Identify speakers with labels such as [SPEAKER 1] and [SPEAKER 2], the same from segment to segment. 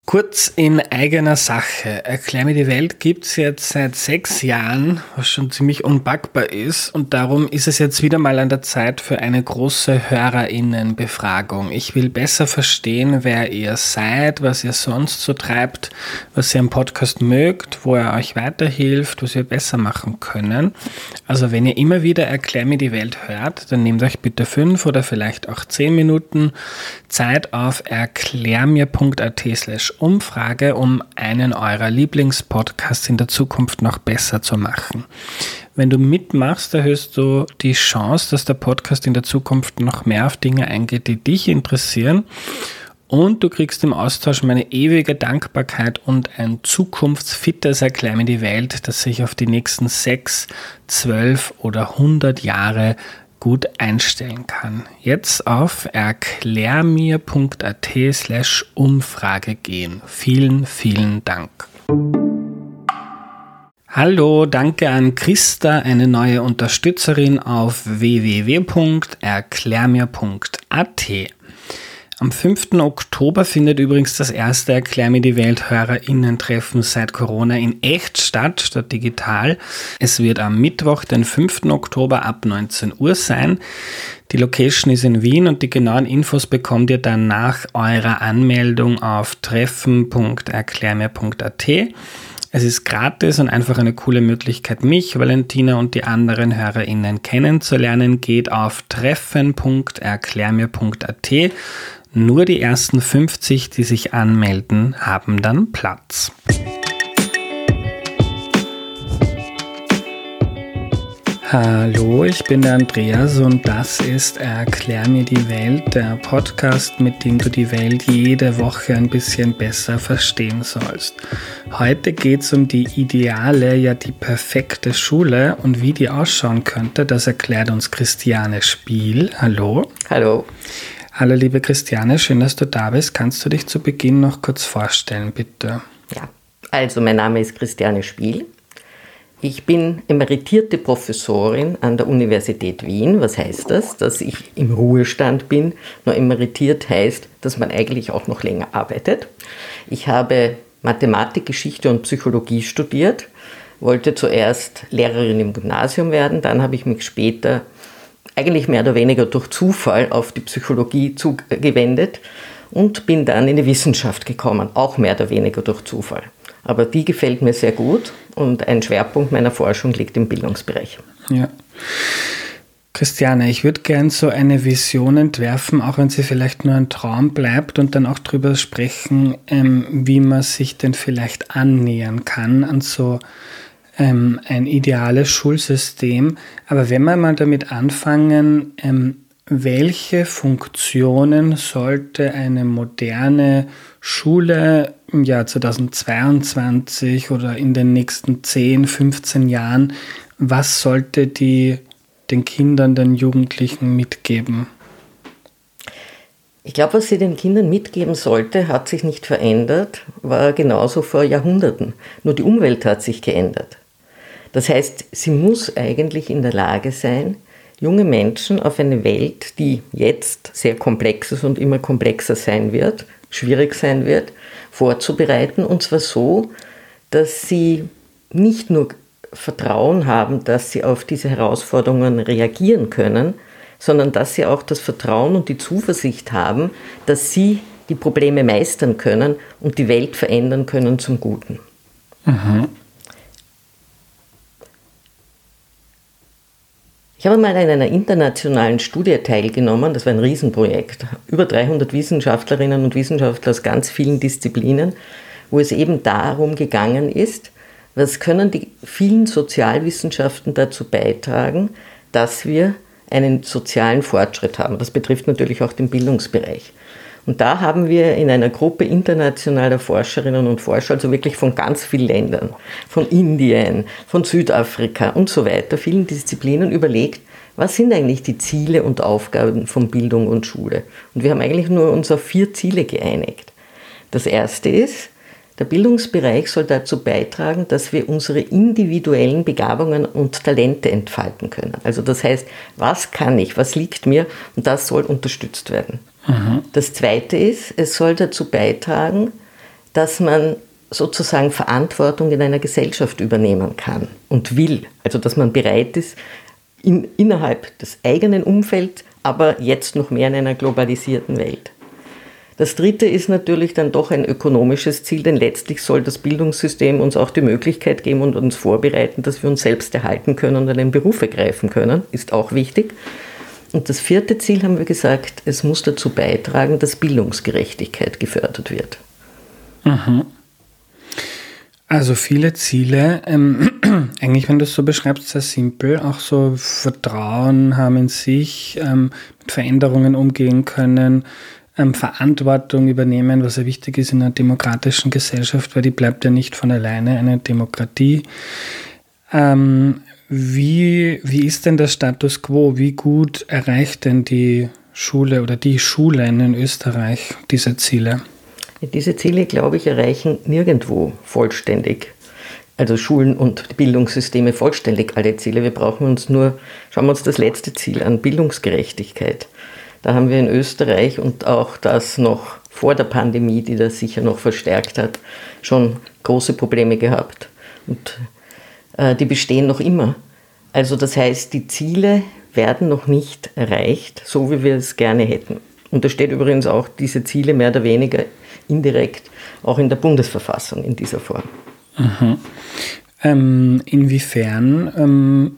[SPEAKER 1] Kurz in eigener Sache. Erklär mir die Welt gibt's jetzt seit 6 Jahren, was schon ziemlich unpackbar ist. Und darum ist es jetzt wieder mal an der Zeit für eine große HörerInnen-Befragung. Ich will besser verstehen, wer ihr seid, was ihr sonst so treibt, was ihr am Podcast mögt, wo er euch weiterhilft, was wir besser machen können. Also wenn ihr immer wieder Erklär mir die Welt hört, dann nehmt euch bitte 5 oder vielleicht auch 10 Minuten Zeit auf erklärmir.at/Umfrage, um einen eurer Lieblingspodcasts in der Zukunft noch besser zu machen. Wenn du mitmachst, erhöhst du die Chance, dass der Podcast in der Zukunft noch mehr auf Dinge eingeht, die dich interessieren. Und du kriegst im Austausch meine ewige Dankbarkeit und ein zukunftsfittes Erklär mir die Welt, das sich auf die nächsten 6, 12 oder 100 Jahre gut einstellen kann. Jetzt auf erklärmir.at/Umfrage gehen. Vielen, vielen Dank. Hallo, danke an Christa, eine neue Unterstützerin auf www.erklärmir.at. Am 5. Oktober findet übrigens das erste Erklär mir die Welt HörerInnen-Treffen seit Corona in echt statt digital. Es wird am Mittwoch, den 5. Oktober ab 19 Uhr sein. Die Location ist in Wien und die genauen Infos bekommt ihr dann nach eurer Anmeldung auf treffen.erklärmir.at. Es ist gratis und einfach eine coole Möglichkeit, mich, Valentina und die anderen HörerInnen kennenzulernen. Geht auf treffen.erklärmir.at. Nur die ersten 50, die sich anmelden, haben dann Platz. Hallo, ich bin der Andreas und das ist Erklär mir die Welt, der Podcast, mit dem du die Welt jede Woche ein bisschen besser verstehen sollst. Heute geht es um die ideale, ja die perfekte Schule und wie die ausschauen könnte, das erklärt uns Christiane Spiel. Hallo.
[SPEAKER 2] Hallo.
[SPEAKER 1] Hallo liebe Christiane, schön, dass du da bist. Kannst du dich zu Beginn noch kurz vorstellen, bitte?
[SPEAKER 2] Ja, also mein Name ist Christiane Spiel. Ich bin emeritierte Professorin an der Universität Wien. Was heißt das? Dass ich im Ruhestand bin. Nur emeritiert heißt, dass man eigentlich auch noch länger arbeitet. Ich habe Mathematik, Geschichte und Psychologie studiert, wollte zuerst Lehrerin im Gymnasium werden, dann habe ich mich später eigentlich mehr oder weniger durch Zufall auf die Psychologie zugewendet und bin dann in die Wissenschaft gekommen, auch mehr oder weniger durch Zufall. Aber die gefällt mir sehr gut und ein Schwerpunkt meiner Forschung liegt im Bildungsbereich.
[SPEAKER 1] Ja. Christiane, ich würde gern so eine Vision entwerfen, auch wenn sie vielleicht nur ein Traum bleibt und dann auch darüber sprechen, wie man sich denn vielleicht annähern kann an so ein ideales Schulsystem. Aber wenn wir mal damit anfangen, welche Funktionen sollte eine moderne Schule im Jahr 2022 oder in den nächsten 10, 15 Jahren, was sollte die den Kindern, den Jugendlichen mitgeben?
[SPEAKER 2] Ich glaube, was sie den Kindern mitgeben sollte, hat sich nicht verändert, war genauso vor Jahrhunderten. Nur die Umwelt hat sich geändert. Das heißt, sie muss eigentlich in der Lage sein, junge Menschen auf eine Welt, die jetzt sehr komplex ist und immer komplexer sein wird, schwierig sein wird, vorzubereiten. Und zwar so, dass sie nicht nur Vertrauen haben, dass sie auf diese Herausforderungen reagieren können, sondern dass sie auch das Vertrauen und die Zuversicht haben, dass sie die Probleme meistern können und die Welt verändern können zum Guten.
[SPEAKER 1] Mhm.
[SPEAKER 2] Ich habe mal an einer internationalen Studie teilgenommen, das war ein Riesenprojekt, über 300 Wissenschaftlerinnen und Wissenschaftler aus ganz vielen Disziplinen, wo es eben darum gegangen ist, was können die vielen Sozialwissenschaften dazu beitragen, dass wir einen sozialen Fortschritt haben. Das betrifft natürlich auch den Bildungsbereich. Und da haben wir in einer Gruppe internationaler Forscherinnen und Forscher, also wirklich von ganz vielen Ländern, von Indien, von Südafrika und so weiter, vielen Disziplinen überlegt, was sind eigentlich die Ziele und Aufgaben von Bildung und Schule. Und wir haben eigentlich nur uns auf 4 Ziele geeinigt. Das erste ist, der Bildungsbereich soll dazu beitragen, dass wir unsere individuellen Begabungen und Talente entfalten können. Also das heißt, was kann ich, was liegt mir, und das soll unterstützt werden. Das zweite ist, es soll dazu beitragen, dass man sozusagen Verantwortung in einer Gesellschaft übernehmen kann und will. Also dass man bereit ist, innerhalb des eigenen Umfelds, aber jetzt noch mehr in einer globalisierten Welt. Das dritte ist natürlich dann doch ein ökonomisches Ziel, denn letztlich soll das Bildungssystem uns auch die Möglichkeit geben und uns vorbereiten, dass wir uns selbst erhalten können und einen Beruf ergreifen können, ist auch wichtig. Und das vierte Ziel haben wir gesagt, es muss dazu beitragen, dass Bildungsgerechtigkeit gefördert wird.
[SPEAKER 1] Mhm. Also viele Ziele, eigentlich wenn du es so beschreibst, sehr simpel, auch so Vertrauen haben in sich, mit Veränderungen umgehen können, Verantwortung übernehmen, was ja wichtig ist in einer demokratischen Gesellschaft, weil die bleibt ja nicht von alleine eine Demokratie. Wie ist denn der Status quo? Wie gut erreicht denn die Schule oder die Schulen in Österreich diese Ziele?
[SPEAKER 2] Diese Ziele, glaube ich, erreichen nirgendwo vollständig. Also Schulen und Bildungssysteme vollständig alle Ziele. schauen wir uns das letzte Ziel an, Bildungsgerechtigkeit. Da haben wir in Österreich und auch das noch vor der Pandemie, die das sicher noch verstärkt hat, schon große Probleme gehabt. Und die bestehen noch immer. Also das heißt, die Ziele werden noch nicht erreicht, so wie wir es gerne hätten. Und da steht übrigens auch diese Ziele mehr oder weniger indirekt auch in der Bundesverfassung in dieser Form.
[SPEAKER 1] Mhm. Inwiefern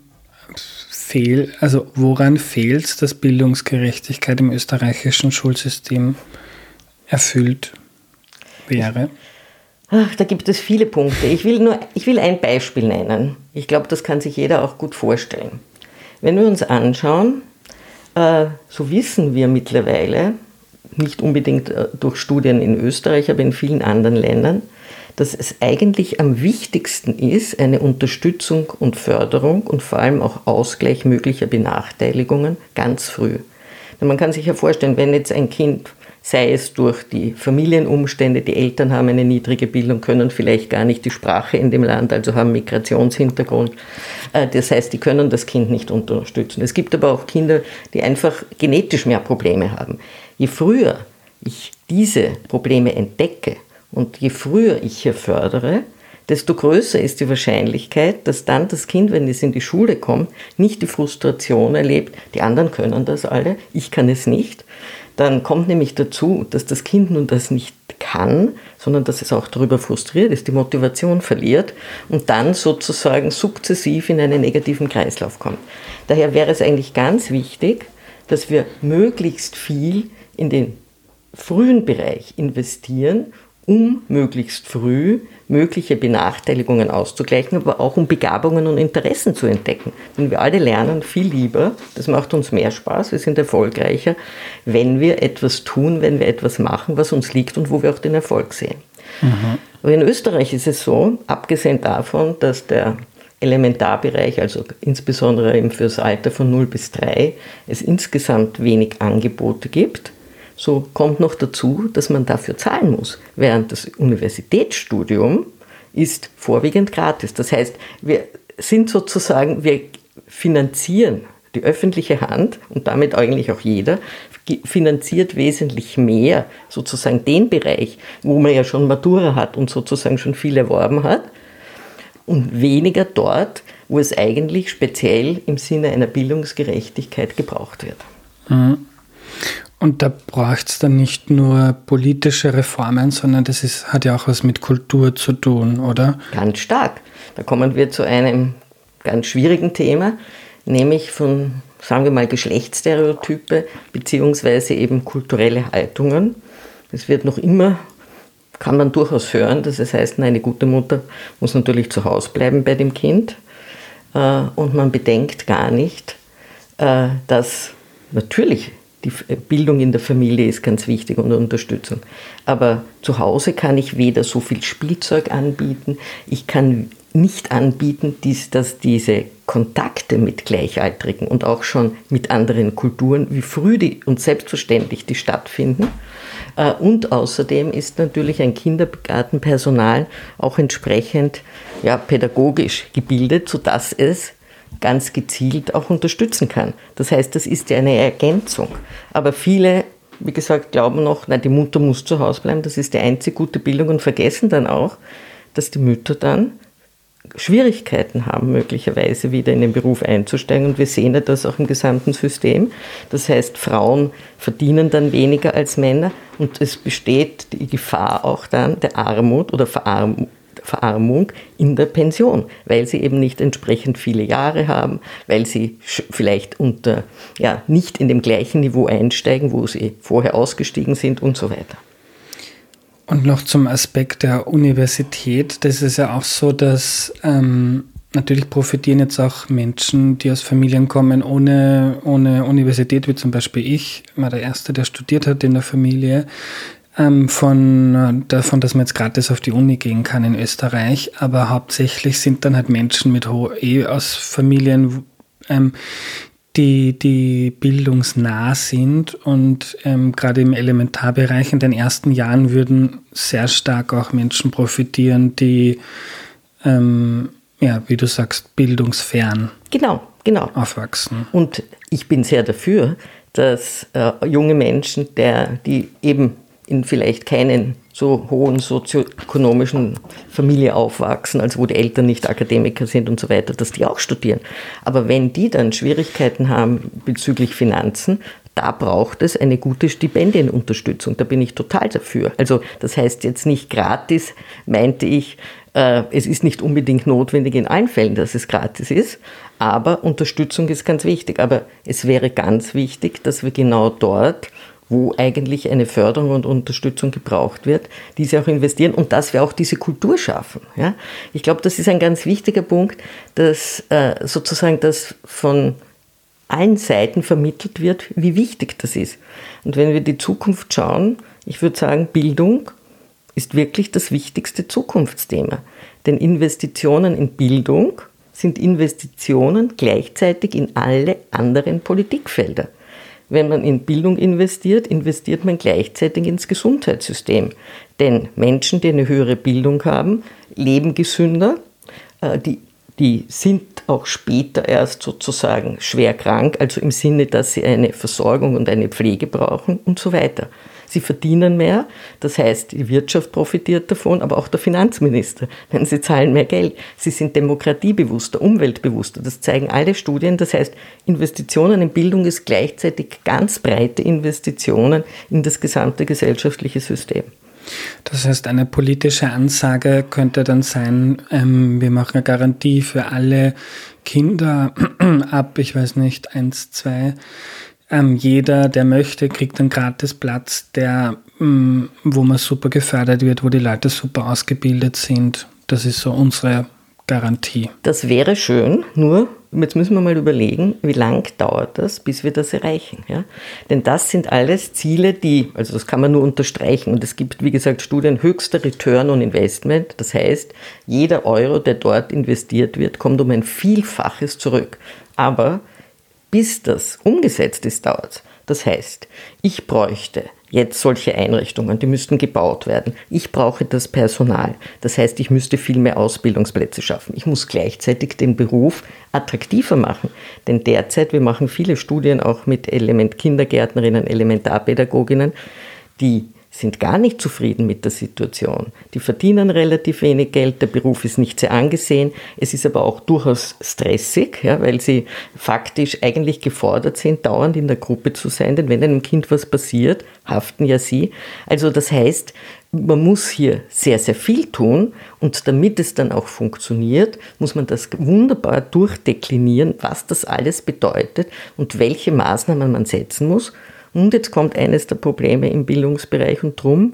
[SPEAKER 1] woran fehlt es, dass Bildungsgerechtigkeit im österreichischen Schulsystem erfüllt wäre?
[SPEAKER 2] Da gibt es viele Punkte. Ich will ein Beispiel nennen. Ich glaube, das kann sich jeder auch gut vorstellen. Wenn wir uns anschauen, so wissen wir mittlerweile, nicht unbedingt durch Studien in Österreich, aber in vielen anderen Ländern, dass es eigentlich am wichtigsten ist, eine Unterstützung und Förderung und vor allem auch Ausgleich möglicher Benachteiligungen ganz früh. Denn man kann sich ja vorstellen, wenn jetzt ein Kind, sei es durch die Familienumstände, die Eltern haben eine niedrige Bildung, können vielleicht gar nicht die Sprache in dem Land, also haben Migrationshintergrund. Das heißt, die können das Kind nicht unterstützen. Es gibt aber auch Kinder, die einfach genetisch mehr Probleme haben. Je früher ich diese Probleme entdecke und je früher ich hier fördere, desto größer ist die Wahrscheinlichkeit, dass dann das Kind, wenn es in die Schule kommt, nicht die Frustration erlebt, die anderen können das alle, ich kann es nicht. Dann kommt nämlich dazu, dass das Kind nun das nicht kann, sondern dass es auch darüber frustriert ist, die Motivation verliert und dann sozusagen sukzessiv in einen negativen Kreislauf kommt. Daher wäre es eigentlich ganz wichtig, dass wir möglichst viel in den frühen Bereich investieren, um möglichst früh mögliche Benachteiligungen auszugleichen, aber auch um Begabungen und Interessen zu entdecken. Denn wir alle lernen viel lieber, das macht uns mehr Spaß, wir sind erfolgreicher, wenn wir etwas tun, wenn wir etwas machen, was uns liegt und wo wir auch den Erfolg sehen. Mhm. Aber in Österreich ist es so, abgesehen davon, dass der Elementarbereich, also insbesondere eben für das Alter von 0 bis 3, es insgesamt wenig Angebote gibt. So kommt noch dazu, dass man dafür zahlen muss, während das Universitätsstudium ist vorwiegend gratis. Das heißt, wir finanzieren die öffentliche Hand und damit eigentlich auch jeder, finanziert wesentlich mehr sozusagen den Bereich, wo man ja schon Matura hat und sozusagen schon viel erworben hat und weniger dort, wo es eigentlich speziell im Sinne einer Bildungsgerechtigkeit gebraucht wird.
[SPEAKER 1] Mhm. Und da braucht es dann nicht nur politische Reformen, sondern hat ja auch was mit Kultur zu tun, oder?
[SPEAKER 2] Ganz stark. Da kommen wir zu einem ganz schwierigen Thema, nämlich von, sagen wir mal, Geschlechtsstereotype beziehungsweise eben kulturelle Haltungen. Es wird noch immer, kann man durchaus hören, dass es heißt, eine gute Mutter muss natürlich zu Hause bleiben bei dem Kind. Und man bedenkt gar nicht, dass natürlich die Bildung in der Familie ist ganz wichtig und Unterstützung. Aber zu Hause kann ich weder so viel Spielzeug anbieten, ich kann nicht anbieten, dass diese Kontakte mit Gleichaltrigen und auch schon mit anderen Kulturen, wie früh und selbstverständlich die stattfinden. Und außerdem ist natürlich ein Kindergartenpersonal auch entsprechend pädagogisch gebildet, sodass es ganz gezielt auch unterstützen kann. Das heißt, das ist ja eine Ergänzung. Aber viele wie gesagt, glauben noch, nein, die Mutter muss zu Hause bleiben, das ist die einzige gute Bildung und vergessen dann auch, dass die Mütter dann Schwierigkeiten haben, möglicherweise wieder in den Beruf einzusteigen. Und wir sehen ja das auch im gesamten System. Das heißt, Frauen verdienen dann weniger als Männer und es besteht die Gefahr auch dann der Armut oder Verarmung in der Pension, weil sie eben nicht entsprechend viele Jahre haben, weil sie vielleicht nicht in dem gleichen Niveau einsteigen, wo sie vorher ausgestiegen sind und so weiter.
[SPEAKER 1] Und noch zum Aspekt der Universität, das ist ja auch so, dass natürlich profitieren jetzt auch Menschen, die aus Familien kommen ohne Universität, wie zum Beispiel ich, war der Erste, der studiert hat in der Familie, davon, dass man jetzt gratis auf die Uni gehen kann in Österreich, aber hauptsächlich sind dann halt Menschen aus Familien, die bildungsnah sind und gerade im Elementarbereich in den ersten Jahren würden sehr stark auch Menschen profitieren, die, wie du sagst, bildungsfern
[SPEAKER 2] genau.
[SPEAKER 1] aufwachsen.
[SPEAKER 2] Und ich bin sehr dafür, dass junge Menschen, die eben in vielleicht keinen so hohen sozioökonomischen Familie aufwachsen, also wo die Eltern nicht Akademiker sind und so weiter, dass die auch studieren. Aber wenn die dann Schwierigkeiten haben bezüglich Finanzen, da braucht es eine gute Stipendienunterstützung. Da bin ich total dafür. Also das heißt jetzt nicht gratis, meinte ich, es ist nicht unbedingt notwendig in allen Fällen, dass es gratis ist, aber Unterstützung ist ganz wichtig. Aber es wäre ganz wichtig, dass wir genau dort, wo eigentlich eine Förderung und Unterstützung gebraucht wird, diese auch investieren und dass wir auch diese Kultur schaffen. Ja? Ich glaube, das ist ein ganz wichtiger Punkt, dass sozusagen das von allen Seiten vermittelt wird, wie wichtig das ist. Und wenn wir die Zukunft schauen, ich würde sagen, Bildung ist wirklich das wichtigste Zukunftsthema. Denn Investitionen in Bildung sind Investitionen gleichzeitig in alle anderen Politikfelder. Wenn man in Bildung investiert, investiert man gleichzeitig ins Gesundheitssystem. Denn Menschen, die eine höhere Bildung haben, leben gesünder, die sind auch später erst sozusagen schwer krank, also im Sinne, dass sie eine Versorgung und eine Pflege brauchen und so weiter. Sie verdienen mehr, das heißt, die Wirtschaft profitiert davon, aber auch der Finanzminister, denn sie zahlen mehr Geld. Sie sind demokratiebewusster, umweltbewusster, das zeigen alle Studien. Das heißt, Investitionen in Bildung ist gleichzeitig ganz breite Investitionen in das gesamte gesellschaftliche System.
[SPEAKER 1] Das heißt, eine politische Ansage könnte dann sein, wir machen eine Garantie für alle Kinder ab, ich weiß nicht, 1, 2. Jeder, der möchte, kriegt einen Gratisplatz, wo man super gefördert wird, wo die Leute super ausgebildet sind. Das ist so unsere Garantie.
[SPEAKER 2] Das wäre schön, nur jetzt müssen wir mal überlegen, wie lang dauert das, bis wir das erreichen. Ja? Denn das sind alles Ziele, also das kann man nur unterstreichen. Und es gibt, wie gesagt, Studien, höchster Return on Investment. Das heißt, jeder Euro, der dort investiert wird, kommt um ein Vielfaches zurück. Aber bis das umgesetzt ist, dauert es. Das heißt, ich bräuchte jetzt solche Einrichtungen, die müssten gebaut werden. Ich brauche das Personal. Das heißt, ich müsste viel mehr Ausbildungsplätze schaffen. Ich muss gleichzeitig den Beruf attraktiver machen. Denn derzeit, wir machen viele Studien auch mit Kindergärtnerinnen, Elementarpädagoginnen, die sind gar nicht zufrieden mit der Situation. Die verdienen relativ wenig Geld, der Beruf ist nicht sehr angesehen, es ist aber auch durchaus stressig, ja, weil sie faktisch eigentlich gefordert sind, dauernd in der Gruppe zu sein, denn wenn einem Kind was passiert, haften ja sie. Also das heißt, man muss hier sehr, sehr viel tun und damit es dann auch funktioniert, muss man das wunderbar durchdeklinieren, was das alles bedeutet und welche Maßnahmen man setzen muss. Und jetzt kommt eines der Probleme im Bildungsbereich und darum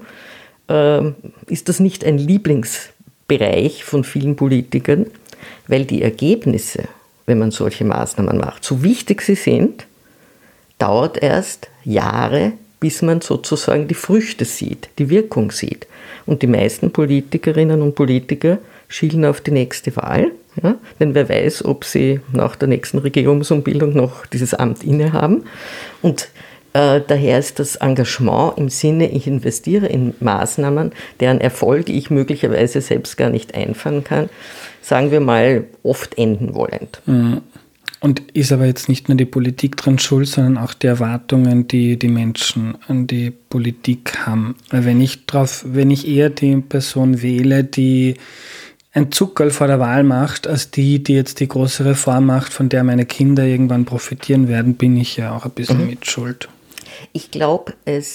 [SPEAKER 2] ist das nicht ein Lieblingsbereich von vielen Politikern, weil die Ergebnisse, wenn man solche Maßnahmen macht, so wichtig sie sind, dauert erst Jahre, bis man sozusagen die Früchte sieht, die Wirkung sieht. Und die meisten Politikerinnen und Politiker schielen auf die nächste Wahl, ja? Denn wer weiß, ob sie nach der nächsten Regierungsumbildung noch dieses Amt innehaben. Und daher ist das Engagement im Sinne, ich investiere in Maßnahmen, deren Erfolge ich möglicherweise selbst gar nicht einfangen kann, sagen wir mal, oft enden wollend.
[SPEAKER 1] Und ist aber jetzt nicht nur die Politik dran schuld, sondern auch die Erwartungen, die die Menschen an die Politik haben. Weil wenn ich eher die Person wähle, die ein Zuckerl vor der Wahl macht, als die jetzt die große Reform macht, von der meine Kinder irgendwann profitieren werden, bin ich ja auch ein bisschen mit Schuld.
[SPEAKER 2] Ich glaube,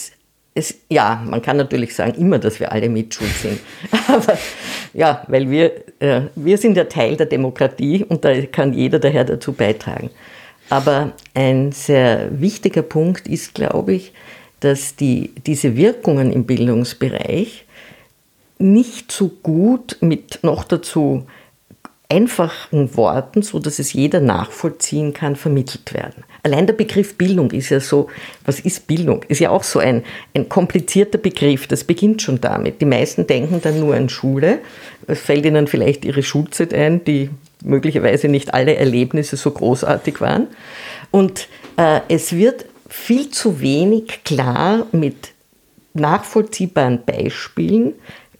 [SPEAKER 2] ja, man kann natürlich sagen immer, dass wir alle mitschuld sind. Aber ja, weil wir sind ja Teil der Demokratie und da kann jeder daher dazu beitragen. Aber ein sehr wichtiger Punkt ist, glaube ich, dass diese Wirkungen im Bildungsbereich nicht so gut mit noch dazu einfachen Worten, so dass es jeder nachvollziehen kann, vermittelt werden. Allein der Begriff Bildung ist ja so, was ist Bildung? Ist ja auch so ein komplizierter Begriff, das beginnt schon damit. Die meisten denken dann nur an Schule, es fällt ihnen vielleicht ihre Schulzeit ein, die möglicherweise nicht alle Erlebnisse so großartig waren. Und es wird viel zu wenig klar mit nachvollziehbaren Beispielen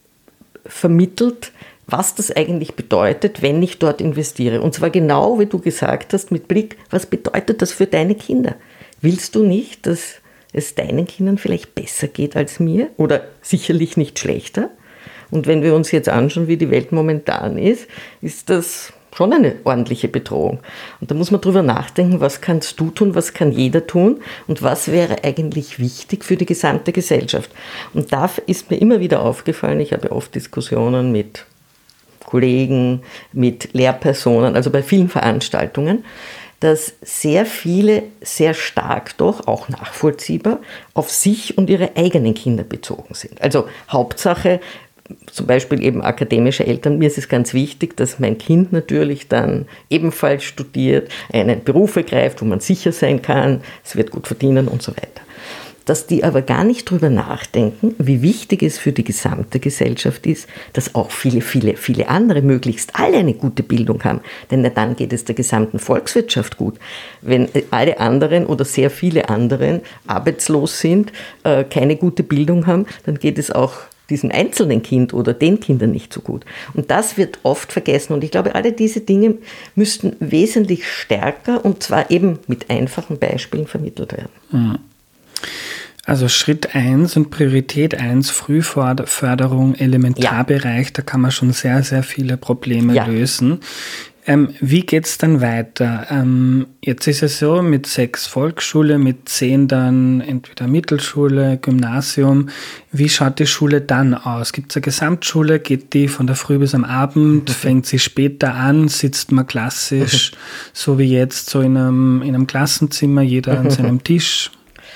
[SPEAKER 2] vermittelt, was das eigentlich bedeutet, wenn ich dort investiere. Und zwar genau, wie du gesagt hast, mit Blick, was bedeutet das für deine Kinder? Willst du nicht, dass es deinen Kindern vielleicht besser geht als mir oder sicherlich nicht schlechter? Und wenn wir uns jetzt anschauen, wie die Welt momentan ist das schon eine ordentliche Bedrohung. Und da muss man drüber nachdenken, was kannst du tun, was kann jeder tun und was wäre eigentlich wichtig für die gesamte Gesellschaft. Und da ist mir immer wieder aufgefallen, ich habe oft Diskussionen mit Kollegen, mit Lehrpersonen, also bei vielen Veranstaltungen, dass sehr viele sehr stark doch, auch nachvollziehbar, auf sich und ihre eigenen Kinder bezogen sind. Also Hauptsache, zum Beispiel eben akademische Eltern, mir ist es ganz wichtig, dass mein Kind natürlich dann ebenfalls studiert, einen Beruf ergreift, wo man sicher sein kann, es wird gut verdienen und so weiter. Dass die aber gar nicht drüber nachdenken, wie wichtig es für die gesamte Gesellschaft ist, dass auch viele, viele, viele andere möglichst alle eine gute Bildung haben. Denn dann geht es der gesamten Volkswirtschaft gut. Wenn alle anderen oder sehr viele anderen arbeitslos sind, keine gute Bildung haben, dann geht es auch diesem einzelnen Kind oder den Kindern nicht so gut. Und das wird oft vergessen. Und ich glaube, alle diese Dinge müssten wesentlich stärker und zwar eben mit einfachen Beispielen vermittelt werden.
[SPEAKER 1] Also Schritt 1 und Priorität 1, Frühförderung, Elementarbereich, da kann man schon sehr, sehr viele Probleme lösen. Wie geht's dann weiter? Jetzt ist es so, mit 6 Volksschule, mit 10 dann entweder Mittelschule, Gymnasium. Wie schaut die Schule dann aus? Gibt es eine Gesamtschule? Geht die von der Früh bis am Abend? Fängt sie später an? Sitzt man klassisch, so wie jetzt, so in einem Klassenzimmer, jeder an seinem Tisch?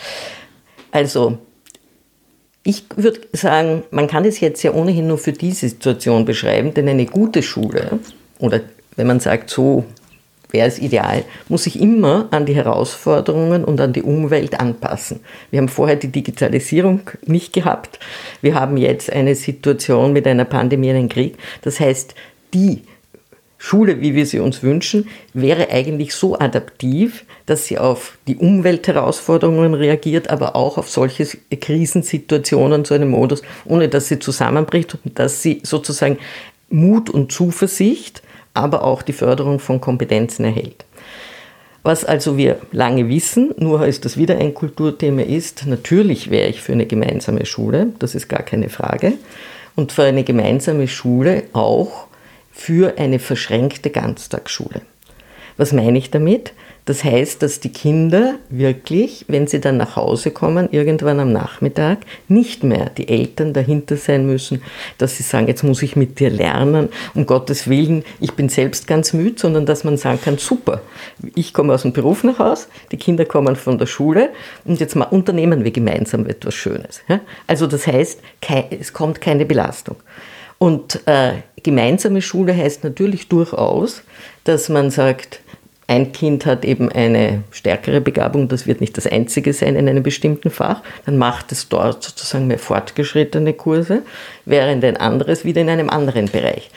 [SPEAKER 2] Also, ich würde sagen, man kann es jetzt ja ohnehin nur für diese Situation beschreiben, denn eine gute Schule, oder wenn man sagt, so wäre es ideal, muss sich immer an die Herausforderungen und an die Umwelt anpassen. Wir haben vorher die Digitalisierung nicht gehabt. Wir haben jetzt eine Situation mit einer Pandemie, einem Krieg. Das heißt, die Schule, wie wir sie uns wünschen, wäre eigentlich so adaptiv, dass sie auf die Umweltherausforderungen reagiert, aber auch auf solche Krisensituationen zu einem Modus, ohne dass sie zusammenbricht und dass sie sozusagen Mut und Zuversicht, aber auch die Förderung von Kompetenzen erhält. Was also wir lange wissen, nur ist das wieder ein Kulturthema ist, natürlich wäre ich für eine gemeinsame Schule, das ist gar keine Frage, und für eine gemeinsame Schule auch für eine verschränkte Ganztagsschule. Was meine ich damit? Das heißt, dass die Kinder wirklich, wenn sie dann nach Hause kommen, irgendwann am Nachmittag, nicht mehr die Eltern dahinter sein müssen, dass sie sagen, jetzt muss ich mit dir lernen, um Gottes Willen, ich bin selbst ganz müde, sondern dass man sagen kann, super, ich komme aus dem Beruf nach Hause, die Kinder kommen von der Schule und jetzt mal unternehmen wir gemeinsam etwas Schönes. Also das heißt, es kommt keine Belastung. Und gemeinsame Schule heißt natürlich durchaus, dass man sagt, ein Kind hat eben eine stärkere Begabung, das wird nicht das einzige sein in einem bestimmten Fach, dann macht es dort sozusagen mehr fortgeschrittene Kurse, während ein anderes wieder in einem anderen Bereich.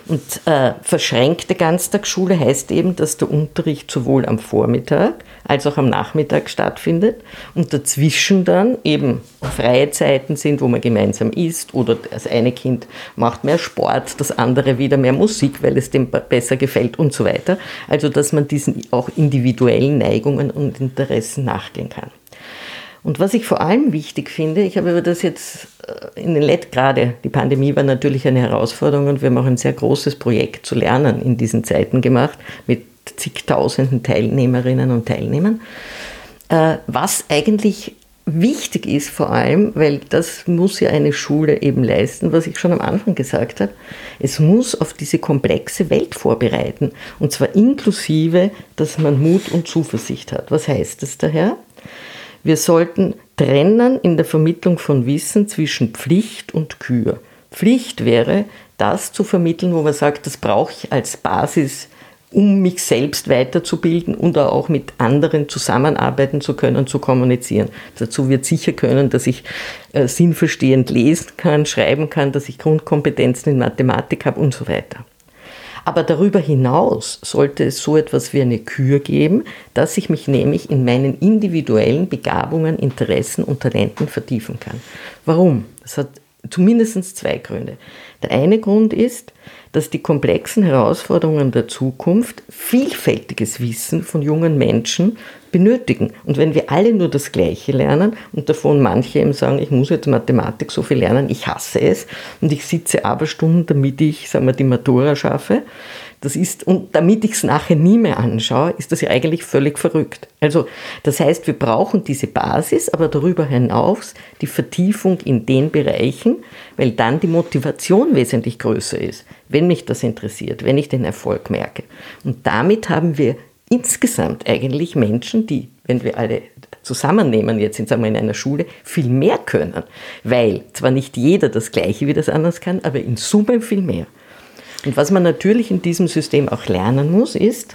[SPEAKER 2] Und verschränkte Ganztagsschule heißt eben, dass der Unterricht sowohl am Vormittag als auch am Nachmittag stattfindet und dazwischen dann eben freie Zeiten sind, wo man gemeinsam isst oder das eine Kind macht mehr Sport, das andere wieder mehr Musik, weil es dem besser gefällt und so weiter. Also dass man diesen auch individuellen Neigungen und Interessen nachgehen kann. Und was ich vor allem wichtig finde, ich habe über das jetzt gerade die Pandemie war natürlich eine Herausforderung und wir haben auch ein sehr großes Projekt zu lernen in diesen Zeiten gemacht mit zigtausenden Teilnehmerinnen und Teilnehmern. Was eigentlich wichtig ist vor allem, weil das muss ja eine Schule eben leisten, was ich schon am Anfang gesagt habe, es muss auf diese komplexe Welt vorbereiten und zwar inklusive, dass man Mut und Zuversicht hat. Was heißt das daher? Wir sollten trennen in der Vermittlung von Wissen zwischen Pflicht und Kür. Pflicht wäre, das zu vermitteln, wo man sagt, das brauche ich als Basis, um mich selbst weiterzubilden und auch mit anderen zusammenarbeiten zu können, zu kommunizieren. Dazu wird sicher können, dass ich sinnverstehend lesen kann, schreiben kann, dass ich Grundkompetenzen in Mathematik habe und so weiter. Aber darüber hinaus sollte es so etwas wie eine Kür geben, dass ich mich nämlich in meinen individuellen Begabungen, Interessen und Talenten vertiefen kann. Warum? Das hat zumindest zwei Gründe. Der eine Grund ist, dass die komplexen Herausforderungen der Zukunft vielfältiges Wissen von jungen Menschen benötigen. Und wenn wir alle nur das Gleiche lernen und davon manche eben sagen, ich muss jetzt Mathematik so viel lernen, ich hasse es und ich sitze Aberstunden, damit ich, sagen wir, die Matura schaffe, und damit ich es nachher nie mehr anschaue, ist das ja eigentlich völlig verrückt. Also das heißt, wir brauchen diese Basis, aber darüber hinaus die Vertiefung in den Bereichen, weil dann die Motivation wesentlich größer ist, wenn mich das interessiert, wenn ich den Erfolg merke. Und damit haben wir insgesamt eigentlich Menschen, die, wenn wir alle zusammennehmen, jetzt sagen wir in einer Schule, viel mehr können, weil zwar nicht jeder das Gleiche wie das anders kann, aber in Summe viel mehr. Und was man natürlich in diesem System auch lernen muss, ist,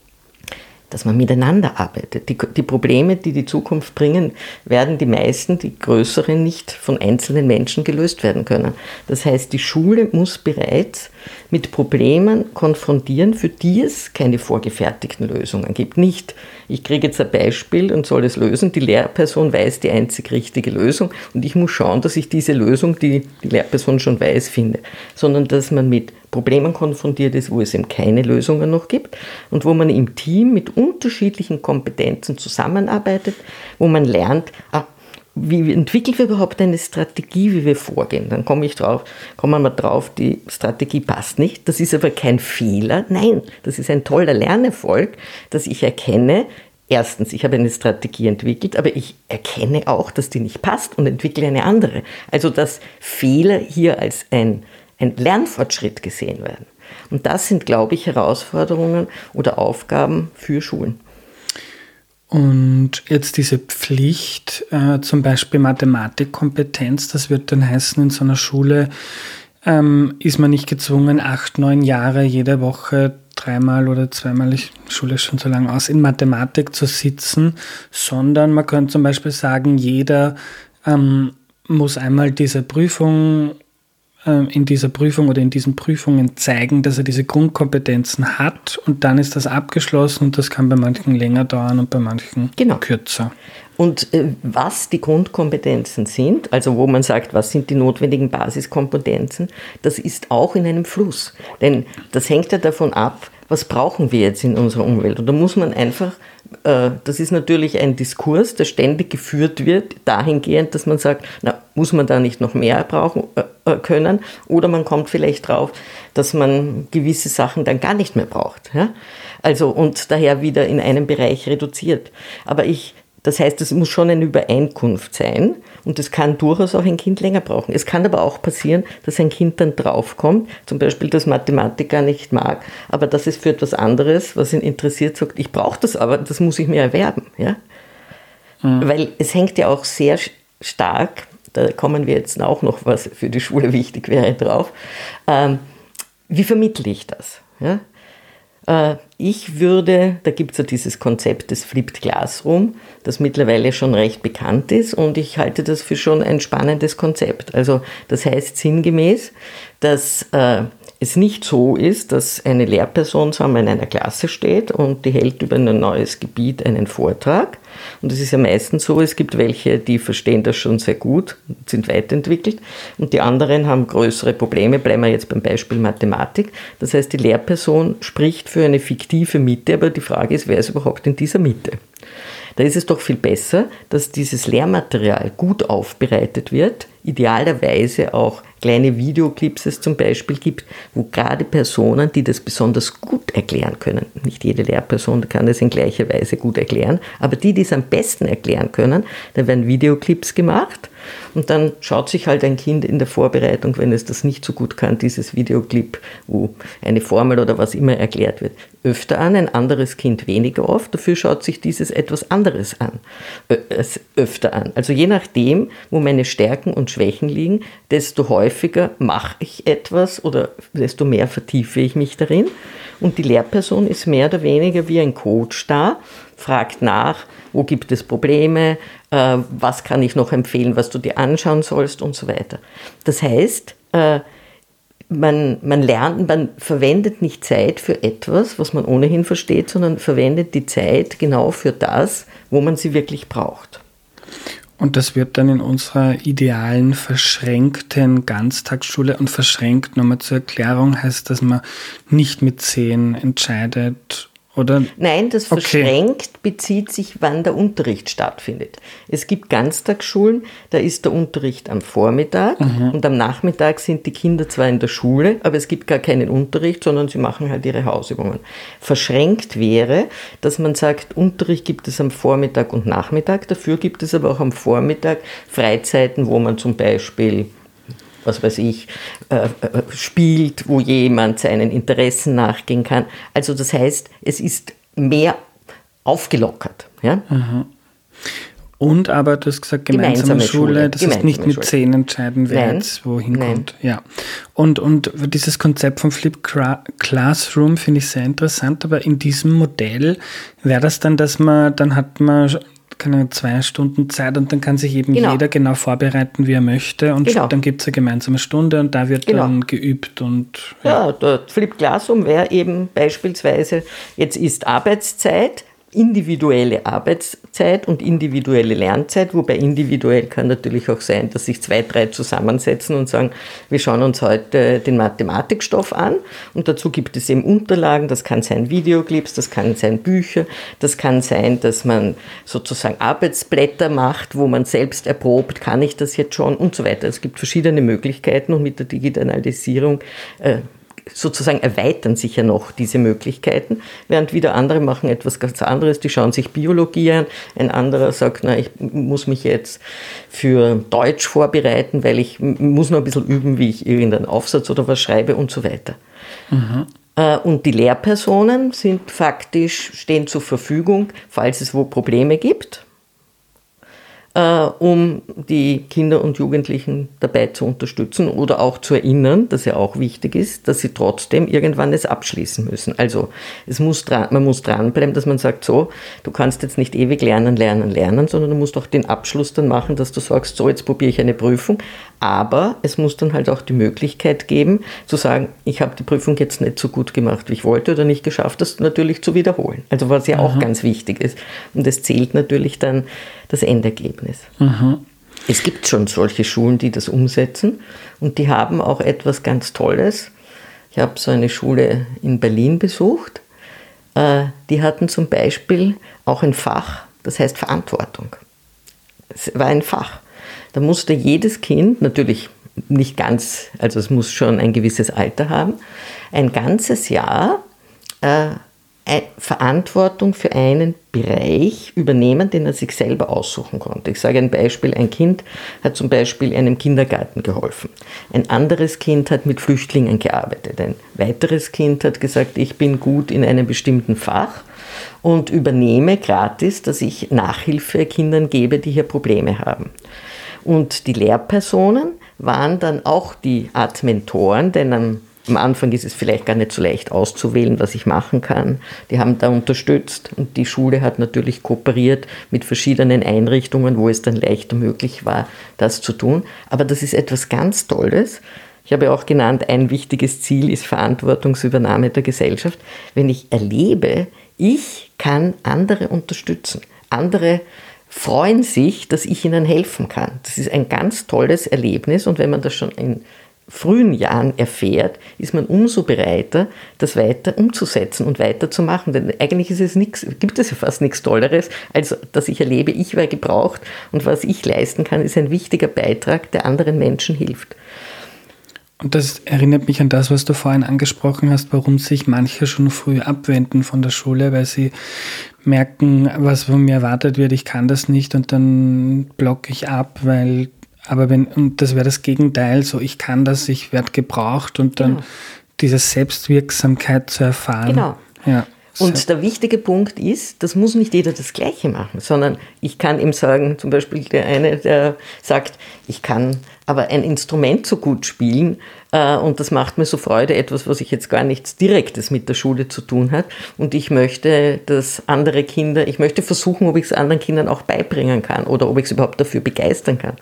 [SPEAKER 2] dass man miteinander arbeitet. Die Probleme, die die Zukunft bringen, werden die meisten, die größeren, nicht von einzelnen Menschen gelöst werden können. Das heißt, die Schule muss bereits mit Problemen konfrontieren, für die es keine vorgefertigten Lösungen gibt. Nicht, ich kriege jetzt ein Beispiel und soll es lösen, die Lehrperson weiß die einzig richtige Lösung und ich muss schauen, dass ich diese Lösung, die die Lehrperson schon weiß, finde, sondern dass man mit Problemen konfrontiert ist, wo es eben keine Lösungen noch gibt und wo man im Team mit unterschiedlichen Kompetenzen zusammenarbeitet, wo man lernt, wie entwickeln wir überhaupt eine Strategie, wie wir vorgehen. Dann kommen wir drauf, die Strategie passt nicht. Das ist aber kein Fehler. Nein, das ist ein toller Lernerfolg, dass ich erkenne, erstens, ich habe eine Strategie entwickelt, aber ich erkenne auch, dass die nicht passt und entwickle eine andere. Also dass Fehler hier als ein Lernfortschritt gesehen werden. Und das sind, glaube ich, Herausforderungen oder Aufgaben für Schulen.
[SPEAKER 1] Und jetzt diese Pflicht, zum Beispiel Mathematikkompetenz, das wird dann heißen, in so einer Schule ist man nicht gezwungen, 8, 9 Jahre jede Woche 3-mal oder 2-mal, die Schule ist schon so lange aus, in Mathematik zu sitzen, sondern man könnte zum Beispiel sagen, jeder muss einmal diese Prüfung in dieser Prüfung oder in diesen Prüfungen zeigen, dass er diese Grundkompetenzen hat und dann ist das abgeschlossen und das kann bei manchen länger dauern und bei manchen kürzer.
[SPEAKER 2] Und was die Grundkompetenzen sind, also wo man sagt, was sind die notwendigen Basiskompetenzen, das ist auch in einem Fluss. Denn das hängt ja davon ab, was brauchen wir jetzt in unserer Umwelt. Und da muss man einfach, das ist natürlich ein Diskurs, der ständig geführt wird, dahingehend, dass man sagt, muss man da nicht noch mehr brauchen können? Oder man kommt vielleicht drauf, dass man gewisse Sachen dann gar nicht mehr braucht. Ja? Also, und daher wieder in einem Bereich reduziert. Aber das heißt, es muss schon eine Übereinkunft sein und es kann durchaus auch ein Kind länger brauchen. Es kann aber auch passieren, dass ein Kind dann draufkommt, zum Beispiel, dass Mathematik gar nicht mag, aber dass es für etwas anderes, was ihn interessiert, sagt, ich brauche das aber, das muss ich mir erwerben. Ja? Weil es hängt ja auch sehr stark, da kommen wir jetzt auch noch, was für die Schule wichtig wäre, drauf, wie vermittle ich das? Ja? Da gibt es ja dieses Konzept des Flipped Classroom, das mittlerweile schon recht bekannt ist und ich halte das für schon ein spannendes Konzept. Also das heißt sinngemäß, dass es nicht so ist, dass eine Lehrperson, sagen wir, in einer Klasse steht und die hält über ein neues Gebiet einen Vortrag. Und es ist ja meistens so, es gibt welche, die verstehen das schon sehr gut, sind weiterentwickelt und die anderen haben größere Probleme. Bleiben wir jetzt beim Beispiel Mathematik. Das heißt, die Lehrperson spricht für eine fiktive Mitte, aber die Frage ist, wer ist überhaupt in dieser Mitte? Da ist es doch viel besser, dass dieses Lehrmaterial gut aufbereitet wird, idealerweise auch kleine Videoclips es zum Beispiel gibt, wo gerade Personen, die das besonders gut erklären können, nicht jede Lehrperson kann das in gleicher Weise gut erklären, aber die es am besten erklären können, da werden Videoclips gemacht und dann schaut sich halt ein Kind in der Vorbereitung, wenn es das nicht so gut kann, dieses Videoclip, wo eine Formel oder was immer erklärt wird, öfter an, ein anderes Kind weniger oft, dafür schaut sich dieses etwas anderes an, öfter an. Also je nachdem, wo meine Stärken und Schwächen liegen, desto häufiger mache ich etwas oder desto mehr vertiefe ich mich darin. Und die Lehrperson ist mehr oder weniger wie ein Coach da, fragt nach, wo gibt es Probleme, was kann ich noch empfehlen, was du dir anschauen sollst und so weiter. Das heißt, man lernt, man verwendet nicht Zeit für etwas, was man ohnehin versteht, sondern verwendet die Zeit genau für das, wo man sie wirklich braucht.
[SPEAKER 1] Und das wird dann in unserer idealen, verschränkten Ganztagsschule, und verschränkt, nochmal zur Erklärung, heißt, dass man nicht mit 10 entscheidet, oder?
[SPEAKER 2] Nein, das verschränkt bezieht sich, wann der Unterricht stattfindet. Es gibt Ganztagsschulen, da ist der Unterricht am Vormittag und am Nachmittag sind die Kinder zwar in der Schule, aber es gibt gar keinen Unterricht, sondern sie machen halt ihre Hausübungen. Verschränkt wäre, dass man sagt, Unterricht gibt es am Vormittag und Nachmittag, dafür gibt es aber auch am Vormittag Freizeiten, wo man zum Beispiel spielt, wo jemand seinen Interessen nachgehen kann. Also das heißt, es ist mehr aufgelockert. Ja?
[SPEAKER 1] Und aber, du hast gesagt, gemeinsame Schule, das heißt nicht mit 10 entscheiden, wer jetzt wohin kommt. Ja. Und dieses Konzept vom Flipped Classroom finde ich sehr interessant, aber in diesem Modell wäre das dann, dass dann hat man 2 Stunden Zeit und dann kann sich eben jeder genau vorbereiten, wie er möchte, und dann gibt es eine gemeinsame Stunde und da wird dann geübt. Und
[SPEAKER 2] ja, der Flipped Classroom wäre eben beispielsweise, jetzt ist Arbeitszeit, individuelle Arbeitszeit und individuelle Lernzeit, wobei individuell kann natürlich auch sein, dass sich 2, 3 zusammensetzen und sagen, wir schauen uns heute den Mathematikstoff an und dazu gibt es eben Unterlagen, das kann sein Videoclips, das kann sein Bücher, das kann sein, dass man sozusagen Arbeitsblätter macht, wo man selbst erprobt, kann ich das jetzt schon und so weiter. Es gibt verschiedene Möglichkeiten und mit der Digitalisierung sozusagen erweitern sich ja noch diese Möglichkeiten, während wieder andere machen etwas ganz anderes, die schauen sich Biologie an, ein anderer sagt, ich muss mich jetzt für Deutsch vorbereiten, weil ich muss noch ein bisschen üben, wie ich irgendeinen Aufsatz oder was schreibe und so weiter. Und die Lehrpersonen stehen zur Verfügung, falls es wo Probleme gibt, um die Kinder und Jugendlichen dabei zu unterstützen oder auch zu erinnern, dass ja auch wichtig ist, dass sie trotzdem irgendwann es abschließen müssen. Also man muss dranbleiben, dass man sagt, so, du kannst jetzt nicht ewig lernen, sondern du musst auch den Abschluss dann machen, dass du sagst, so, jetzt probiere ich eine Prüfung. Aber es muss dann halt auch die Möglichkeit geben, zu sagen, ich habe die Prüfung jetzt nicht so gut gemacht, wie ich wollte oder nicht geschafft, das natürlich zu wiederholen. Also was ja auch ganz wichtig ist. Und es zählt natürlich dann das Endergebnis. Es gibt schon solche Schulen, die das umsetzen und die haben auch etwas ganz Tolles. Ich habe so eine Schule in Berlin besucht. Die hatten zum Beispiel auch ein Fach, das heißt Verantwortung. Es war ein Fach. Da musste jedes Kind, natürlich nicht ganz, also es muss schon ein gewisses Alter haben, ein ganzes Jahr Verantwortung für einen Bereich übernehmen, den er sich selber aussuchen konnte. Ich sage ein Beispiel, ein Kind hat zum Beispiel einem Kindergarten geholfen. Ein anderes Kind hat mit Flüchtlingen gearbeitet. Ein weiteres Kind hat gesagt, ich bin gut in einem bestimmten Fach und übernehme gratis, dass ich Nachhilfe Kindern gebe, die hier Probleme haben. Und die Lehrpersonen waren dann auch die Art Mentoren, denn am Anfang ist es vielleicht gar nicht so leicht auszuwählen, was ich machen kann. Die haben da unterstützt und die Schule hat natürlich kooperiert mit verschiedenen Einrichtungen, wo es dann leichter möglich war, das zu tun. Aber das ist etwas ganz Tolles, Ich habe ja auch genannt, ein wichtiges Ziel ist Verantwortungsübernahme der Gesellschaft. Wenn ich erlebe, ich kann andere unterstützen, andere freuen sich, dass ich ihnen helfen kann. Das ist ein ganz tolles Erlebnis und wenn man das schon in frühen Jahren erfährt, ist man umso bereiter, das weiter umzusetzen und weiterzumachen. Denn eigentlich gibt es ja fast nichts Tolleres, als dass ich erlebe, ich werde gebraucht und was ich leisten kann, ist ein wichtiger Beitrag, der anderen Menschen hilft.
[SPEAKER 1] Und das erinnert mich an das, was du vorhin angesprochen hast, warum sich manche schon früh abwenden von der Schule, weil sie merken, was von mir erwartet wird, ich kann das nicht und dann blocke ich ab, und das wäre das Gegenteil, so ich kann das, ich werde gebraucht und dann diese Selbstwirksamkeit zu erfahren.
[SPEAKER 2] Genau.
[SPEAKER 1] Ja.
[SPEAKER 2] Und der wichtige Punkt ist, das muss nicht jeder das Gleiche machen, sondern ich kann ihm sagen, zum Beispiel der eine, der sagt, ich kann aber ein Instrument so gut spielen und das macht mir so Freude, etwas, was ich jetzt gar nichts Direktes mit der Schule zu tun hat und ich möchte, dass andere Kinder, ich möchte versuchen, ob ich es anderen Kindern auch beibringen kann oder ob ich es überhaupt dafür begeistern kann.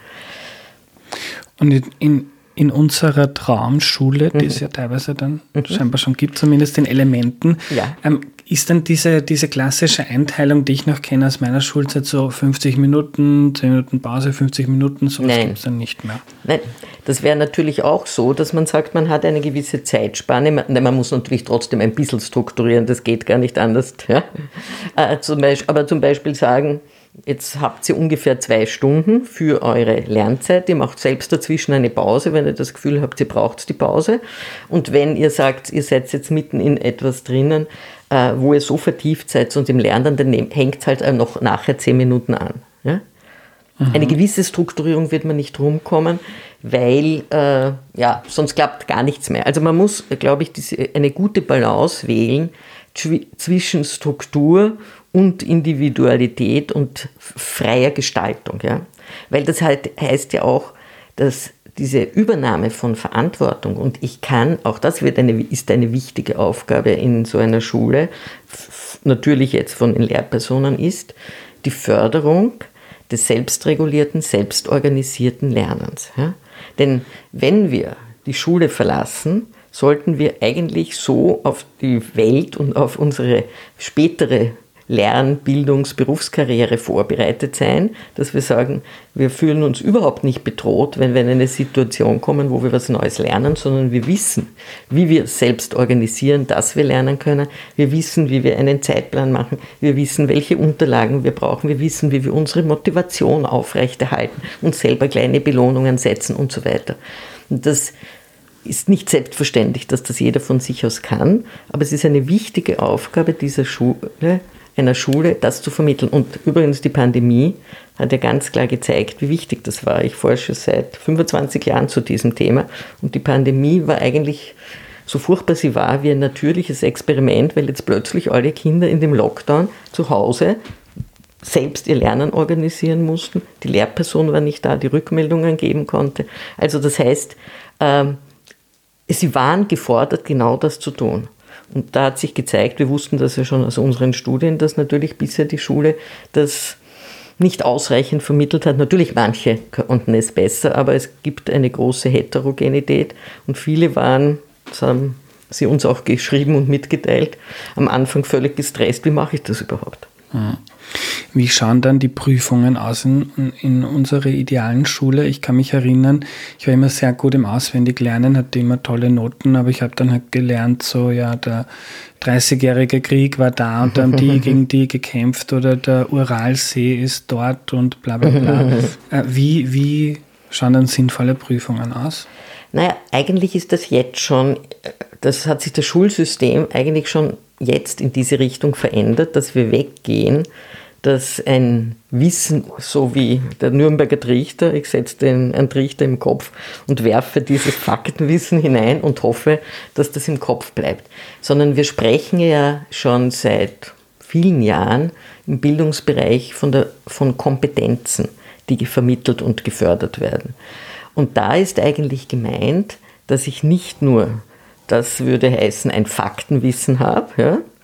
[SPEAKER 1] Und in unserer Traumschule, die es ja teilweise dann scheinbar schon gibt, zumindest in Elementen, ist dann diese klassische Einteilung, die ich noch kenne aus meiner Schulzeit, so 50 Minuten, 10 Minuten Pause, 50 Minuten, sowas gibt es dann nicht mehr. Nein,
[SPEAKER 2] das wäre natürlich auch so, dass man sagt, man hat eine gewisse Zeitspanne. Man muss natürlich trotzdem ein bisschen strukturieren, das geht gar nicht anders. Ja? Aber zum Beispiel sagen, jetzt habt ihr ungefähr 2 Stunden für eure Lernzeit. Ihr macht selbst dazwischen eine Pause, wenn ihr das Gefühl habt, ihr braucht die Pause. Und wenn ihr sagt, ihr seid jetzt mitten in etwas drinnen, wo ihr so vertieft seid und im Lernen, dann hängt es halt noch nachher 10 Minuten an. Ja? Eine gewisse Strukturierung wird man nicht rumkommen, weil sonst klappt gar nichts mehr. Also man muss, glaube ich, eine gute Balance wählen zwischen Struktur und Individualität und freier Gestaltung. Ja? Weil das halt heißt ja auch, dass diese Übernahme von Verantwortung und ich kann, auch das ist eine wichtige Aufgabe in so einer Schule, natürlich jetzt von den Lehrpersonen ist, die Förderung des selbstregulierten, selbstorganisierten Lernens. Ja? Denn wenn wir die Schule verlassen, sollten wir eigentlich so auf die Welt und auf unsere spätere Bildungs-, Berufskarriere vorbereitet sein, dass wir sagen, wir fühlen uns überhaupt nicht bedroht, wenn wir in eine Situation kommen, wo wir was Neues lernen, sondern wir wissen, wie wir selbst organisieren, dass wir lernen können. Wir wissen, wie wir einen Zeitplan machen. Wir wissen, welche Unterlagen wir brauchen. Wir wissen, wie wir unsere Motivation aufrechterhalten, uns selber kleine Belohnungen setzen und so weiter. Und das ist nicht selbstverständlich, dass das jeder von sich aus kann, aber es ist eine wichtige Aufgabe einer Schule, das zu vermitteln. Und übrigens die Pandemie hat ja ganz klar gezeigt, wie wichtig das war. Ich forsche seit 25 Jahren zu diesem Thema und die Pandemie war eigentlich, so furchtbar sie war, wie ein natürliches Experiment, weil jetzt plötzlich alle Kinder in dem Lockdown zu Hause selbst ihr Lernen organisieren mussten. Die Lehrperson war nicht da, die Rückmeldungen geben konnte. Also das heißt, sie waren gefordert, genau das zu tun. Und da hat sich gezeigt, wir wussten das ja schon aus unseren Studien, dass natürlich bisher die Schule das nicht ausreichend vermittelt hat. Natürlich manche konnten es besser, aber es gibt eine große Heterogenität und viele waren, das haben sie uns auch geschrieben und mitgeteilt, am Anfang völlig gestresst, wie mache ich das überhaupt?
[SPEAKER 1] Wie schauen dann die Prüfungen aus in unserer idealen Schule? Ich kann mich erinnern, ich war immer sehr gut im Auswendiglernen, hatte immer tolle Noten, aber ich habe dann halt gelernt, so ja, der 30-jährige Krieg war da und da haben die gegen die gekämpft oder der Uralsee ist dort und bla bla bla. Wie schauen dann sinnvolle Prüfungen aus?
[SPEAKER 2] Naja, eigentlich ist das jetzt schon, das hat sich das Schulsystem eigentlich schon jetzt in diese Richtung verändert, dass wir weggehen, dass ein Wissen, so wie der Nürnberger Trichter, ich setze einen Trichter im Kopf und werfe dieses Faktenwissen hinein und hoffe, dass das im Kopf bleibt. Sondern wir sprechen ja schon seit vielen Jahren im Bildungsbereich von Kompetenzen, die vermittelt und gefördert werden. Und da ist eigentlich gemeint, dass ich nicht nur, das würde heißen, ein Faktenwissen habe, ja,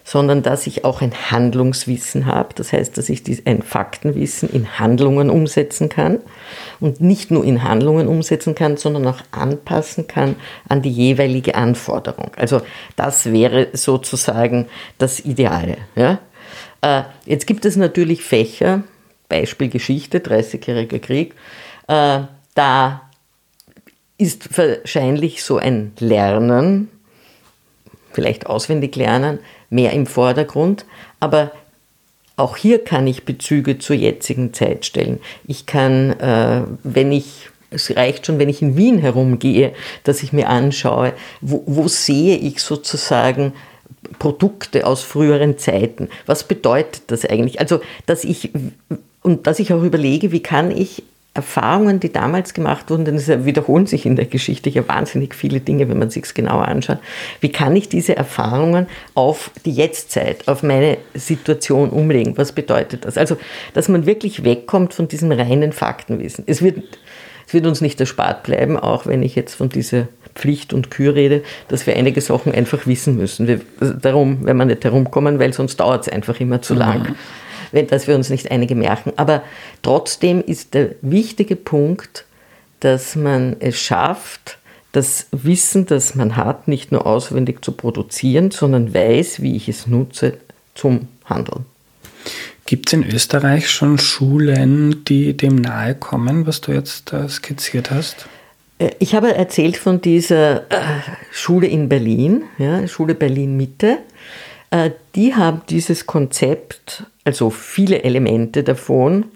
[SPEAKER 2] sondern dass ich auch ein Handlungswissen habe. Das heißt, dass ich ein Faktenwissen in Handlungen umsetzen kann und nicht nur in Handlungen umsetzen kann, sondern auch anpassen kann an die jeweilige Anforderung. Also das wäre sozusagen das Ideale. Ja? Jetzt gibt es natürlich Fächer, Beispiel Geschichte, 30-jähriger Krieg, da ist wahrscheinlich so ein Lernen, vielleicht auswendig lernen, mehr im Vordergrund, aber auch hier kann ich Bezüge zur jetzigen Zeit stellen. Ich kann, es reicht schon, wenn ich in Wien herumgehe, dass ich mir anschaue, wo sehe ich sozusagen Produkte aus früheren Zeiten. Was bedeutet das eigentlich? Also, dass ich auch überlege, wie kann ich Erfahrungen, die damals gemacht wurden, denn es wiederholen sich in der Geschichte ja wahnsinnig viele Dinge, wenn man sich es genauer anschaut. Wie kann ich diese Erfahrungen auf die Jetztzeit, auf meine Situation umlegen? Was bedeutet das? Also, dass man wirklich wegkommt von diesem reinen Faktenwissen. Es wird uns nicht erspart bleiben, auch wenn ich jetzt von dieser Pflicht und Kür rede, dass wir einige Sachen einfach wissen müssen. Wenn wir nicht herumkommen, weil sonst dauert es einfach immer zu lang. Dass wir uns nicht einige merken. Aber trotzdem ist der wichtige Punkt, dass man es schafft, das Wissen, das man hat, nicht nur auswendig zu produzieren, sondern weiß, wie ich es nutze zum Handeln.
[SPEAKER 1] Gibt es in Österreich schon Schulen, die dem nahe kommen, was du jetzt skizziert hast?
[SPEAKER 2] Ich habe erzählt von dieser Schule in Berlin, ja, Schule Berlin-Mitte. Die haben dieses Konzept, also viele Elemente davon,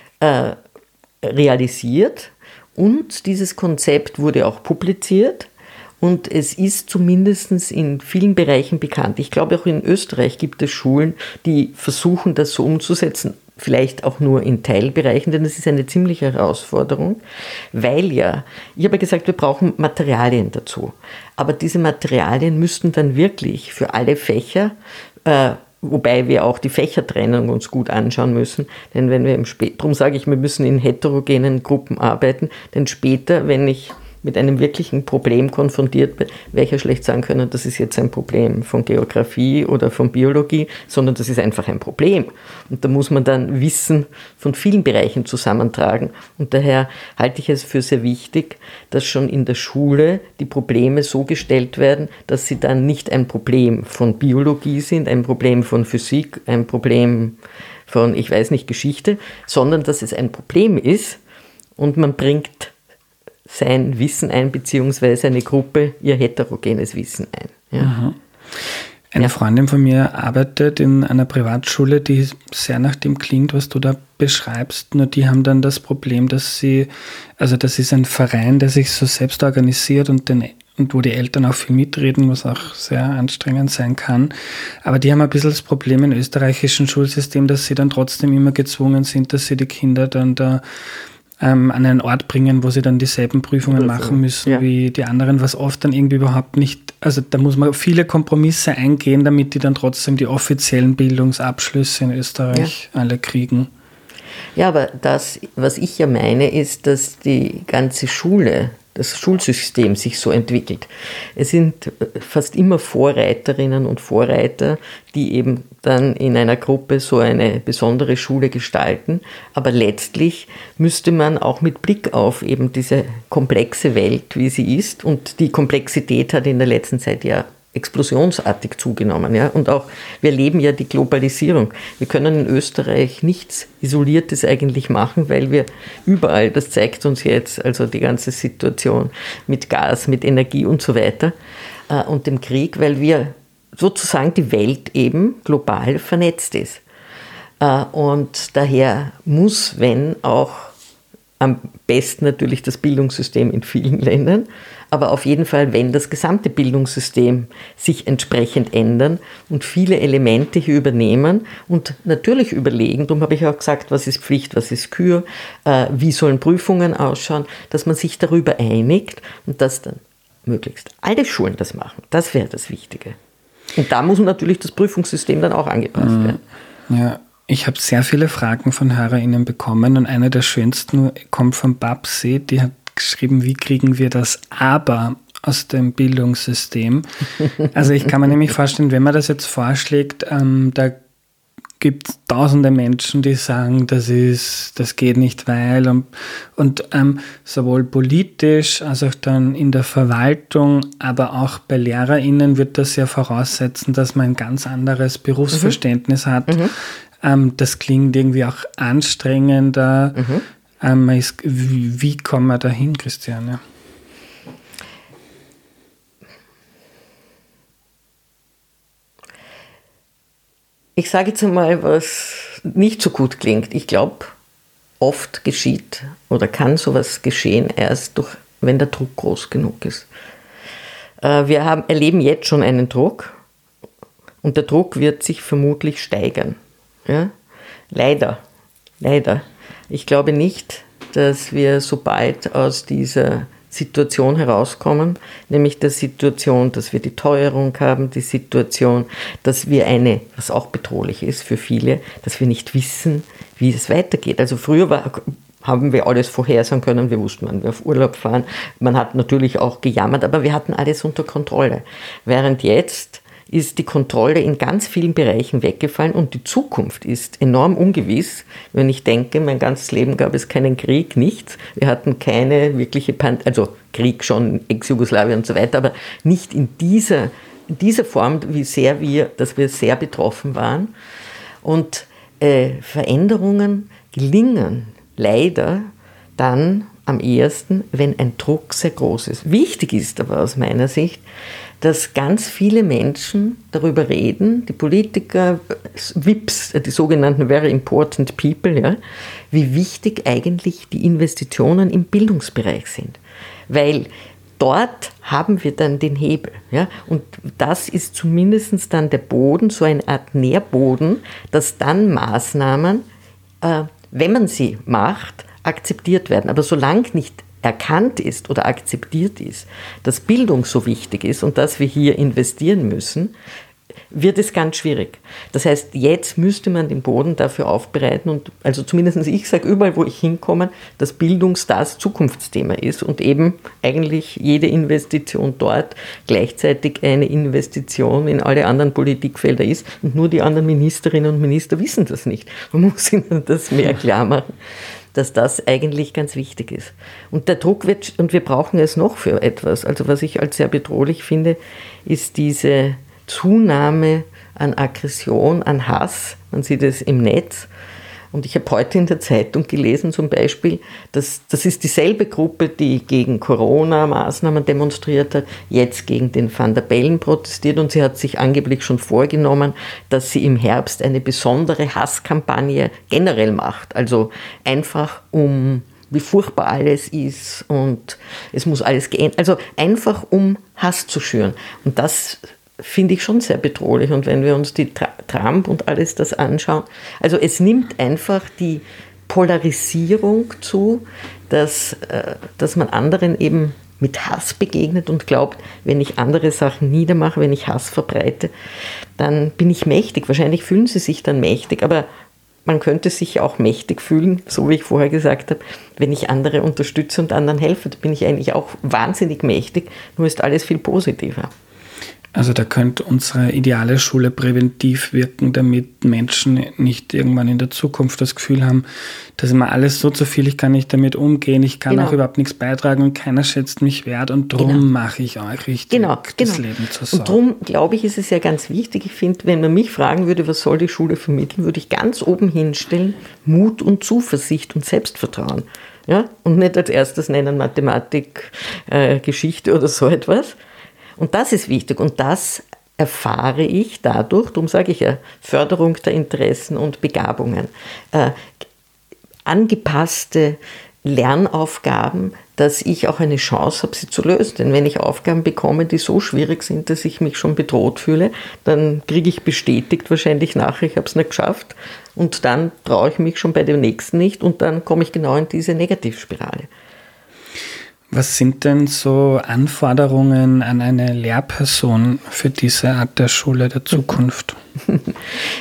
[SPEAKER 2] realisiert und dieses Konzept wurde auch publiziert und es ist zumindest in vielen Bereichen bekannt. Ich glaube, auch in Österreich gibt es Schulen, die versuchen, das so umzusetzen, vielleicht auch nur in Teilbereichen, denn das ist eine ziemliche Herausforderung, weil ich habe ja gesagt, wir brauchen Materialien dazu. Aber diese Materialien müssten dann wirklich für alle Fächer, wobei wir auch die Fächertrennung uns gut anschauen müssen, denn wenn wir darum sage ich, wir müssen in heterogenen Gruppen arbeiten, denn später, wenn ich mit einem wirklichen Problem konfrontiert bin, werde ich ja schlecht sagen können, das ist jetzt ein Problem von Geografie oder von Biologie, sondern das ist einfach ein Problem. Und da muss man dann Wissen von vielen Bereichen zusammentragen. Und daher halte ich es für sehr wichtig, dass schon in der Schule die Probleme so gestellt werden, dass sie dann nicht ein Problem von Biologie sind, ein Problem von Physik, ein Problem von, ich weiß nicht, Geschichte, sondern dass es ein Problem ist und man bringt sein Wissen ein, beziehungsweise eine Gruppe ihr heterogenes Wissen ein. Ja.
[SPEAKER 1] Eine Freundin von mir arbeitet in einer Privatschule, die sehr nach dem klingt, was du da beschreibst, nur die haben dann das Problem, das ist ein Verein, der sich so selbst organisiert und wo die Eltern auch viel mitreden, was auch sehr anstrengend sein kann. Aber die haben ein bisschen das Problem im österreichischen Schulsystem, dass sie dann trotzdem immer gezwungen sind, dass sie die Kinder dann da an einen Ort bringen, wo sie dann dieselben Prüfungen machen müssen wie die anderen, was oft dann irgendwie überhaupt nicht, also da muss man viele Kompromisse eingehen, damit die dann trotzdem die offiziellen Bildungsabschlüsse in Österreich alle kriegen.
[SPEAKER 2] Ja, aber das, was ich ja meine, ist, dass die ganze Schule, das Schulsystem sich so entwickelt. Es sind fast immer Vorreiterinnen und Vorreiter, die eben dann in einer Gruppe so eine besondere Schule gestalten. Aber letztlich müsste man auch mit Blick auf eben diese komplexe Welt, wie sie ist, und die Komplexität hat in der letzten Zeit ja explosionsartig zugenommen. Ja? Und auch, wir leben ja die Globalisierung. Wir können in Österreich nichts Isoliertes eigentlich machen, weil wir überall, das zeigt uns jetzt, also die ganze Situation mit Gas, mit Energie und so weiter und dem Krieg, weil wir sozusagen die Welt eben global vernetzt ist. Und daher muss, wenn auch am besten natürlich das Bildungssystem in vielen Ländern, aber auf jeden Fall, wenn das gesamte Bildungssystem sich entsprechend ändern und viele Elemente hier übernehmen und natürlich überlegen, darum habe ich auch gesagt, was ist Pflicht, was ist Kür, wie sollen Prüfungen ausschauen, dass man sich darüber einigt und dass dann möglichst alle Schulen das machen. Das wäre das Wichtige. Und da muss natürlich das Prüfungssystem dann auch angepasst werden.
[SPEAKER 1] Ja. Ich habe sehr viele Fragen von HörerInnen bekommen und eine der schönsten kommt von Babsi, die hat geschrieben, wie kriegen wir das Aber aus dem Bildungssystem. Also ich kann mir nämlich vorstellen, wenn man das jetzt vorschlägt, da gibt es tausende Menschen, die sagen, das geht nicht, weil und sowohl politisch als auch dann in der Verwaltung, aber auch bei LehrerInnen wird das ja voraussetzen, dass man ein ganz anderes Berufsverständnis hat. Das klingt irgendwie auch anstrengender. Wie kommen wir da hin, Christiane?
[SPEAKER 2] Ich sage jetzt einmal, was nicht so gut klingt. Ich glaube, oft geschieht oder kann sowas geschehen erst wenn der Druck groß genug ist. Wir erleben jetzt schon einen Druck und der Druck wird sich vermutlich steigern. Ja? Leider. Ich glaube nicht, dass wir so bald aus dieser Situation herauskommen, nämlich der Situation, dass wir die Teuerung haben, die Situation, dass wir was auch bedrohlich ist für viele, dass wir nicht wissen, wie es weitergeht. Also früher haben wir alles vorhersagen können, wir wussten, wann wir auf Urlaub fahren. Man hat natürlich auch gejammert, aber wir hatten alles unter Kontrolle. Während jetzt ist die Kontrolle in ganz vielen Bereichen weggefallen und die Zukunft ist enorm ungewiss. Wenn ich denke, mein ganzes Leben gab es keinen Krieg, nichts. Wir hatten keine wirkliche also Krieg schon, Ex-Jugoslawien und so weiter, aber nicht in dieser Form, dass wir sehr betroffen waren. Und Veränderungen gelingen leider dann am ehesten, wenn ein Druck sehr groß ist. Wichtig ist aber aus meiner Sicht, dass ganz viele Menschen darüber reden, die Politiker, VIPs, die sogenannten Very Important People, ja, wie wichtig eigentlich die Investitionen im Bildungsbereich sind. Weil dort haben wir dann den Hebel. Ja, und das ist zumindest dann der Boden, so eine Art Nährboden, dass dann Maßnahmen, wenn man sie macht, akzeptiert werden. Aber solange nicht erkannt ist oder akzeptiert ist, dass Bildung so wichtig ist und dass wir hier investieren müssen, wird es ganz schwierig. Das heißt, jetzt müsste man den Boden dafür aufbereiten und also zumindest ich sage überall, wo ich hinkomme, dass Bildung das Zukunftsthema ist und eben eigentlich jede Investition dort gleichzeitig eine Investition in alle anderen Politikfelder ist und nur die anderen Ministerinnen und Minister wissen das nicht. Man muss ihnen das mehr klar machen, dass das eigentlich ganz wichtig ist. Und der Druck und wir brauchen es noch für etwas. Also was ich als sehr bedrohlich finde, ist diese Zunahme an Aggression, an Hass. Man sieht es im Netz. Und ich habe heute in der Zeitung gelesen zum Beispiel, dass das ist dieselbe Gruppe, die gegen Corona-Maßnahmen demonstriert hat, jetzt gegen den Van der Bellen protestiert und sie hat sich angeblich schon vorgenommen, dass sie im Herbst eine besondere Hasskampagne generell macht. Also einfach wie furchtbar alles ist und es muss alles geändert. Also einfach Hass zu schüren. Und das finde ich schon sehr bedrohlich. Und wenn wir uns die Trump und alles das anschauen, also es nimmt einfach die Polarisierung zu, dass man anderen eben mit Hass begegnet und glaubt, wenn ich andere Sachen niedermache, wenn ich Hass verbreite, dann bin ich mächtig. Wahrscheinlich fühlen sie sich dann mächtig, aber man könnte sich auch mächtig fühlen, so wie ich vorher gesagt habe, wenn ich andere unterstütze und anderen helfe. Da bin ich eigentlich auch wahnsinnig mächtig, nur ist alles viel positiver.
[SPEAKER 1] Also da könnte unsere ideale Schule präventiv wirken, damit Menschen nicht irgendwann in der Zukunft das Gefühl haben, das ist immer alles so zu viel, ich kann nicht damit umgehen, ich kann auch überhaupt nichts beitragen und keiner schätzt mich wert und darum mache ich euch richtig das Leben zur Sau.
[SPEAKER 2] Und darum, glaube ich, ist es ja ganz wichtig, ich finde, wenn man mich fragen würde, was soll die Schule vermitteln, würde ich ganz oben hinstellen, Mut und Zuversicht und Selbstvertrauen. Ja? Und nicht als erstes nennen Mathematik, Geschichte oder so etwas. Und das ist wichtig und das erfahre ich dadurch, darum sage ich ja, Förderung der Interessen und Begabungen, angepasste Lernaufgaben, dass ich auch eine Chance habe, sie zu lösen. Denn wenn ich Aufgaben bekomme, die so schwierig sind, dass ich mich schon bedroht fühle, dann kriege ich bestätigt wahrscheinlich nachher, ich habe es nicht geschafft und dann traue ich mich schon bei dem nächsten nicht und dann komme ich genau in diese Negativspirale.
[SPEAKER 1] Was sind denn so Anforderungen an eine Lehrperson für diese Art der Schule der Zukunft?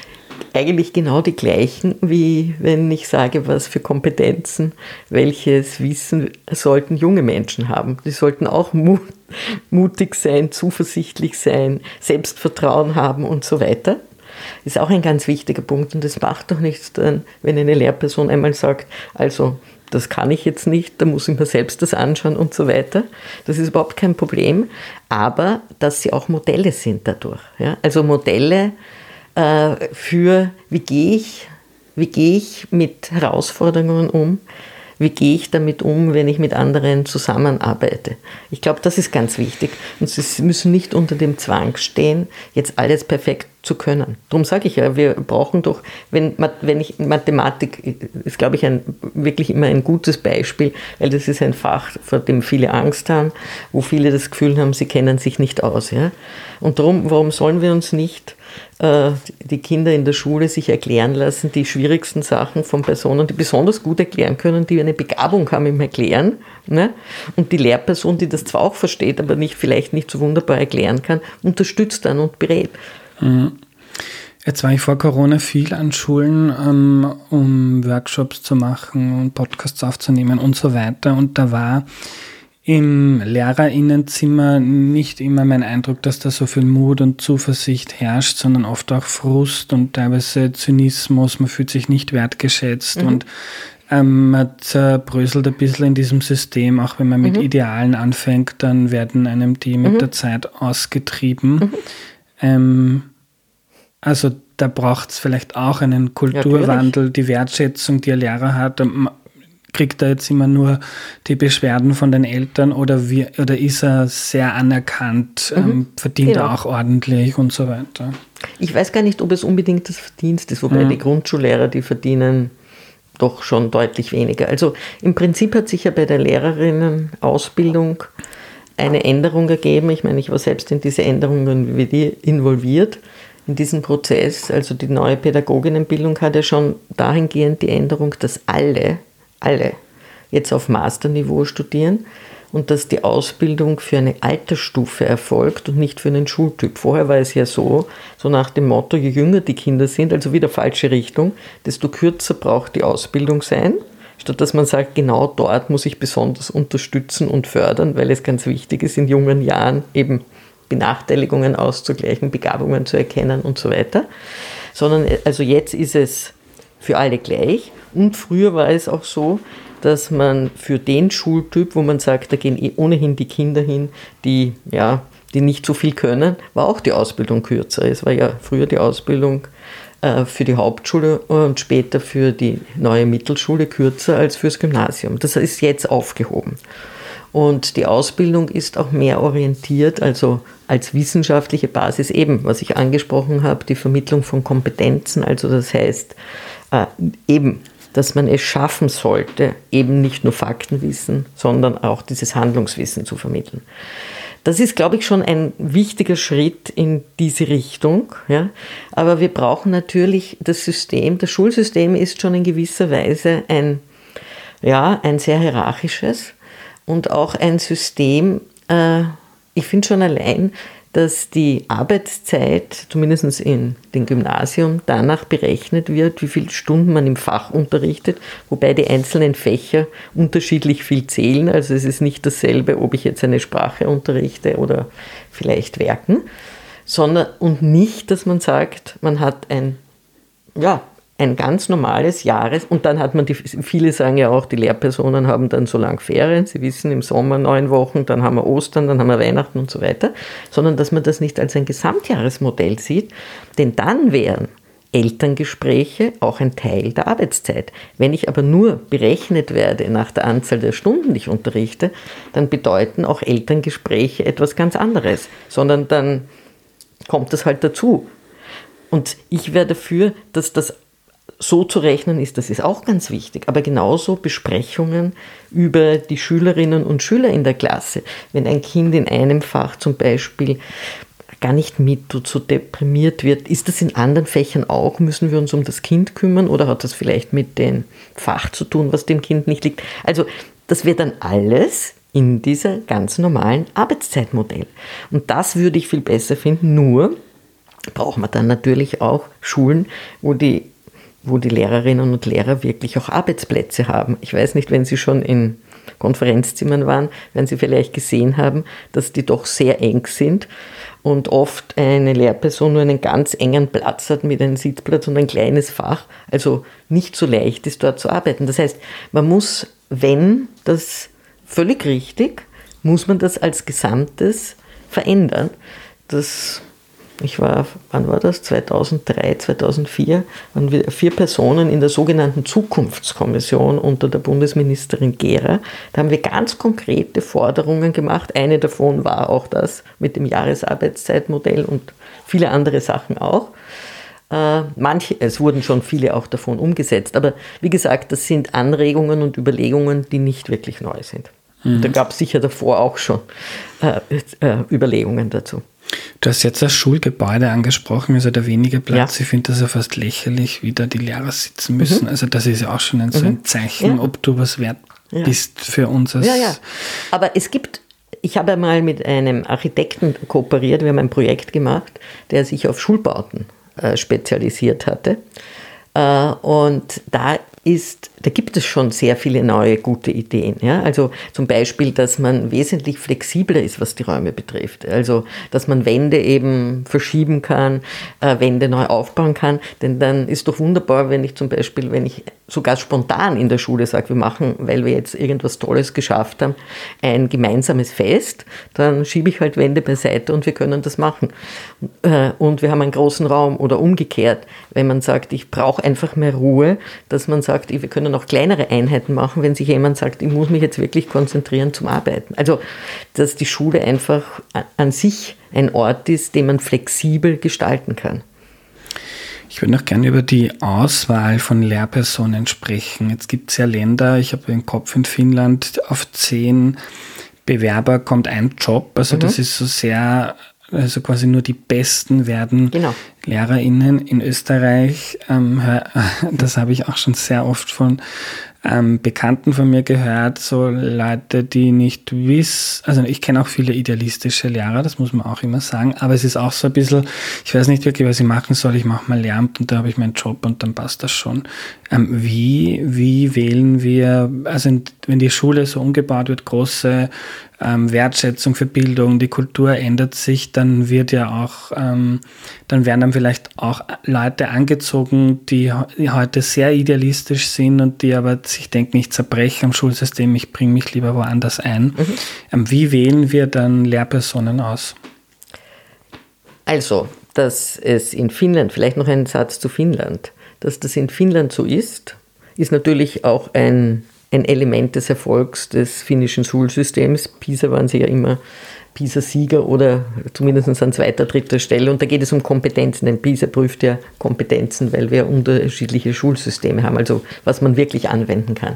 [SPEAKER 2] eigentlich genau die gleichen, wie wenn ich sage, was für Kompetenzen, welches Wissen sollten junge Menschen haben. Die sollten auch mutig sein, zuversichtlich sein, Selbstvertrauen haben und so weiter. Ist auch ein ganz wichtiger Punkt und es macht doch nichts dann, wenn eine Lehrperson einmal sagt, also das kann ich jetzt nicht, da muss ich mir selbst das anschauen und so weiter. Das ist überhaupt kein Problem, aber dass sie auch Modelle sind dadurch. Ja? Also Modelle für, wie gehe ich mit Herausforderungen um, wie gehe ich damit um, wenn ich mit anderen zusammenarbeite. Ich glaube, das ist ganz wichtig. Und sie müssen nicht unter dem Zwang stehen, jetzt alles perfekt zu können. Darum sage ich ja, wir brauchen doch, wenn ich Mathematik ist, glaube ich, wirklich immer ein gutes Beispiel, weil das ist ein Fach, vor dem viele Angst haben, wo viele das Gefühl haben, sie kennen sich nicht aus. Ja? Und darum, warum sollen wir uns nicht die Kinder in der Schule sich erklären lassen, die schwierigsten Sachen von Personen, die besonders gut erklären können, die eine Begabung haben im Erklären, ne? Und die Lehrperson, die das zwar auch versteht, aber vielleicht nicht so wunderbar erklären kann, unterstützt dann und berät.
[SPEAKER 1] Jetzt war ich vor Corona viel an Schulen, um Workshops zu machen und Podcasts aufzunehmen und so weiter. Und da war im LehrerInnenzimmer nicht immer mein Eindruck, dass da so viel Mut und Zuversicht herrscht, sondern oft auch Frust und teilweise Zynismus. Man fühlt sich nicht wertgeschätzt und man zerbröselt ein bisschen in diesem System. Auch wenn man mit Idealen anfängt, dann werden einem die mit der Zeit ausgetrieben. Also da braucht es vielleicht auch einen Kulturwandel, die Wertschätzung, die ein Lehrer hat. Kriegt er jetzt immer nur die Beschwerden von den Eltern oder ist er sehr anerkannt, verdient er auch ordentlich und so weiter?
[SPEAKER 2] Ich weiß gar nicht, ob es unbedingt das Verdienst ist, wobei die Grundschullehrer, die verdienen doch schon deutlich weniger. Also im Prinzip hat sich ja bei der Lehrerinnenausbildung eine Änderung ergeben. Ich meine, ich war selbst in diese Änderungen involviert, in diesen Prozess. Also die neue Pädagoginnenbildung hat ja schon dahingehend die Änderung, dass alle jetzt auf Masterniveau studieren und dass die Ausbildung für eine Altersstufe erfolgt und nicht für einen Schultyp. Vorher war es ja so nach dem Motto, je jünger die Kinder sind, also wieder falsche Richtung, desto kürzer braucht die Ausbildung sein, statt dass man sagt, genau dort muss ich besonders unterstützen und fördern, weil es ganz wichtig ist, in jungen Jahren eben Benachteiligungen auszugleichen, Begabungen zu erkennen und so weiter. Sondern also jetzt ist es für alle gleich. Und früher war es auch so, dass man für den Schultyp, wo man sagt, da gehen ohnehin die Kinder hin, die nicht so viel können, war auch die Ausbildung kürzer. Es war ja früher die Ausbildung für die Hauptschule und später für die neue Mittelschule kürzer als fürs Gymnasium. Das ist jetzt aufgehoben. Und die Ausbildung ist auch mehr orientiert, also als wissenschaftliche Basis eben, was ich angesprochen habe, die Vermittlung von Kompetenzen. Also das heißt eben, dass man es schaffen sollte, eben nicht nur Faktenwissen, sondern auch dieses Handlungswissen zu vermitteln. Das ist, glaube ich, schon ein wichtiger Schritt in diese Richtung. Ja? Aber wir brauchen natürlich das System. Das Schulsystem ist schon in gewisser Weise ein sehr hierarchisches und auch ein System, ich finde schon allein, dass die Arbeitszeit, zumindest in dem Gymnasium, danach berechnet wird, wie viele Stunden man im Fach unterrichtet, wobei die einzelnen Fächer unterschiedlich viel zählen. Also es ist nicht dasselbe, ob ich jetzt eine Sprache unterrichte oder vielleicht Werken, und nicht, dass man sagt, man hat ein ganz normales und dann hat man viele sagen ja auch, die Lehrpersonen haben dann so lang Ferien, sie wissen im Sommer 9 Wochen, dann haben wir Ostern, dann haben wir Weihnachten und so weiter, sondern dass man das nicht als ein Gesamtjahresmodell sieht, denn dann wären Elterngespräche auch ein Teil der Arbeitszeit. Wenn ich aber nur berechnet werde nach der Anzahl der Stunden, die ich unterrichte, dann bedeuten auch Elterngespräche etwas ganz anderes, sondern dann kommt das halt dazu. Und ich wäre dafür, dass das so zu rechnen ist, das ist auch ganz wichtig, aber genauso Besprechungen über die Schülerinnen und Schüler in der Klasse. Wenn ein Kind in einem Fach zum Beispiel gar nicht mittut, so deprimiert wird, ist das in anderen Fächern auch? Müssen wir uns um das Kind kümmern oder hat das vielleicht mit dem Fach zu tun, was dem Kind nicht liegt? Also das wäre dann alles in dieser ganz normalen Arbeitszeitmodell. Und das würde ich viel besser finden, nur brauchen wir dann natürlich auch Schulen, wo die Lehrerinnen und Lehrer wirklich auch Arbeitsplätze haben. Ich weiß nicht, wenn Sie schon in Konferenzzimmern waren, werden Sie vielleicht gesehen haben, dass die doch sehr eng sind und oft eine Lehrperson nur einen ganz engen Platz hat mit einem Sitzplatz und ein kleines Fach, also nicht so leicht ist, dort zu arbeiten. Das heißt, man muss, wenn das völlig richtig, muss man das als Gesamtes verändern. Wann war das? 2003, 2004 waren wir 4 Personen in der sogenannten Zukunftskommission unter der Bundesministerin Gera. Da haben wir ganz konkrete Forderungen gemacht. Eine davon war auch das mit dem Jahresarbeitszeitmodell und viele andere Sachen auch. Es wurden schon viele auch davon umgesetzt. Aber wie gesagt, das sind Anregungen und Überlegungen, die nicht wirklich neu sind. Da gab es sicher davor auch schon Überlegungen dazu.
[SPEAKER 1] Du hast jetzt das Schulgebäude angesprochen, also der wenige Platz. Ja. Ich finde das ja fast lächerlich, wie da die Lehrer sitzen müssen. Also das ist ja auch schon so ein Zeichen, ob du was wert bist für uns.
[SPEAKER 2] Ja. Aber ich habe einmal mit einem Architekten kooperiert, wir haben ein Projekt gemacht, der sich auf Schulbauten spezialisiert hatte. Und da gibt es schon sehr viele neue, gute Ideen. Ja? Also zum Beispiel, dass man wesentlich flexibler ist, was die Räume betrifft. Also, dass man Wände eben verschieben kann, Wände neu aufbauen kann. Denn dann ist doch wunderbar, wenn ich sogar spontan in der Schule sage, wir machen, weil wir jetzt irgendwas Tolles geschafft haben, ein gemeinsames Fest, dann schiebe ich halt Wände beiseite und wir können das machen. Und wir haben einen großen Raum oder umgekehrt, wenn man sagt, ich brauche einfach mehr Ruhe, dass man sagt, wir können auch kleinere Einheiten machen, wenn sich jemand sagt, ich muss mich jetzt wirklich konzentrieren zum Arbeiten. Also, dass die Schule einfach an sich ein Ort ist, den man flexibel gestalten kann.
[SPEAKER 1] Ich würde noch gerne über die Auswahl von Lehrpersonen sprechen. Jetzt gibt es ja Länder, ich habe im Kopf in Finnland, auf 10 Bewerber kommt ein Job. Also das ist so sehr, also quasi nur die Besten werden LehrerInnen. In Österreich, das habe ich auch schon sehr oft von Bekannten von mir gehört, so Leute, die nicht wissen, also ich kenne auch viele idealistische Lehrer, das muss man auch immer sagen, aber es ist auch so ein bisschen, ich weiß nicht wirklich, was ich machen soll, ich mache mal Lehramt und da habe ich meinen Job und dann passt das schon. Wie wählen wir, also wenn die Schule so umgebaut wird, große Wertschätzung für Bildung, die Kultur ändert sich, dann wird ja auch, dann werden dann vielleicht auch Leute angezogen, die heute sehr idealistisch sind und die aber sich denken, ich zerbreche am Schulsystem, ich bringe mich lieber woanders ein. Wie wählen wir dann Lehrpersonen aus?
[SPEAKER 2] Also, dass es in Finnland, vielleicht noch ein Satz zu Finnland, dass das in Finnland so ist natürlich auch ein Element des Erfolgs des finnischen Schulsystems. PISA waren sie ja immer PISA-Sieger oder zumindest an 2., 3. Stelle. Und da geht es um Kompetenzen, denn PISA prüft ja Kompetenzen, weil wir unterschiedliche Schulsysteme haben, also was man wirklich anwenden kann.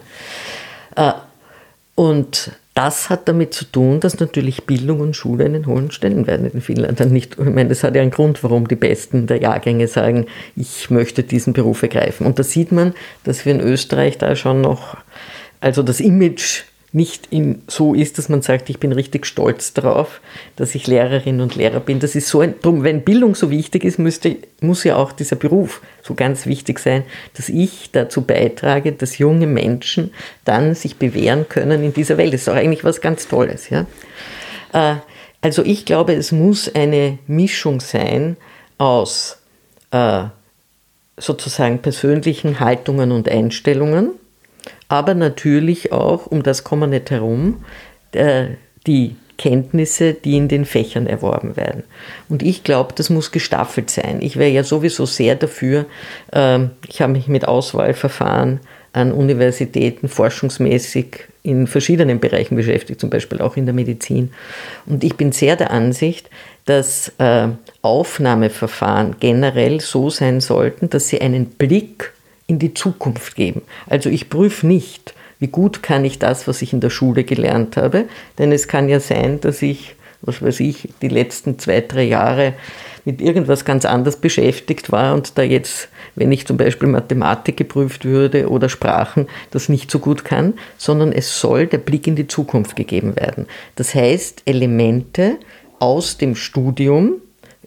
[SPEAKER 2] Und das hat damit zu tun, dass natürlich Bildung und Schule einen hohen Stellenwert in Finnland hat. Ich meine, das hat ja einen Grund, warum die Besten der Jahrgänge sagen, ich möchte diesen Beruf ergreifen. Und da sieht man, dass wir in Österreich da schon noch, also das Image nicht so ist, dass man sagt, ich bin richtig stolz darauf, dass ich Lehrerin und Lehrer bin. Das ist so drum, wenn Bildung so wichtig ist, muss ja auch dieser Beruf so ganz wichtig sein, dass ich dazu beitrage, dass junge Menschen dann sich bewähren können in dieser Welt. Das ist doch eigentlich was ganz Tolles. Ja? Also ich glaube, es muss eine Mischung sein aus sozusagen persönlichen Haltungen und Einstellungen, aber natürlich auch, um das kommen wir nicht herum, die Kenntnisse, die in den Fächern erworben werden. Und ich glaube, das muss gestaffelt sein. Ich wäre ja sowieso sehr dafür, ich habe mich mit Auswahlverfahren an Universitäten forschungsmäßig in verschiedenen Bereichen beschäftigt, zum Beispiel auch in der Medizin. Und ich bin sehr der Ansicht, dass Aufnahmeverfahren generell so sein sollten, dass sie einen Blick in die Zukunft geben. Also ich prüfe nicht, wie gut kann ich das, was ich in der Schule gelernt habe, denn es kann ja sein, dass ich, die letzten 2, 3 Jahre mit irgendwas ganz anders beschäftigt war und da jetzt, wenn ich zum Beispiel Mathematik geprüft würde oder Sprachen, das nicht so gut kann, sondern es soll der Blick in die Zukunft gegeben werden. Das heißt, Elemente aus dem Studium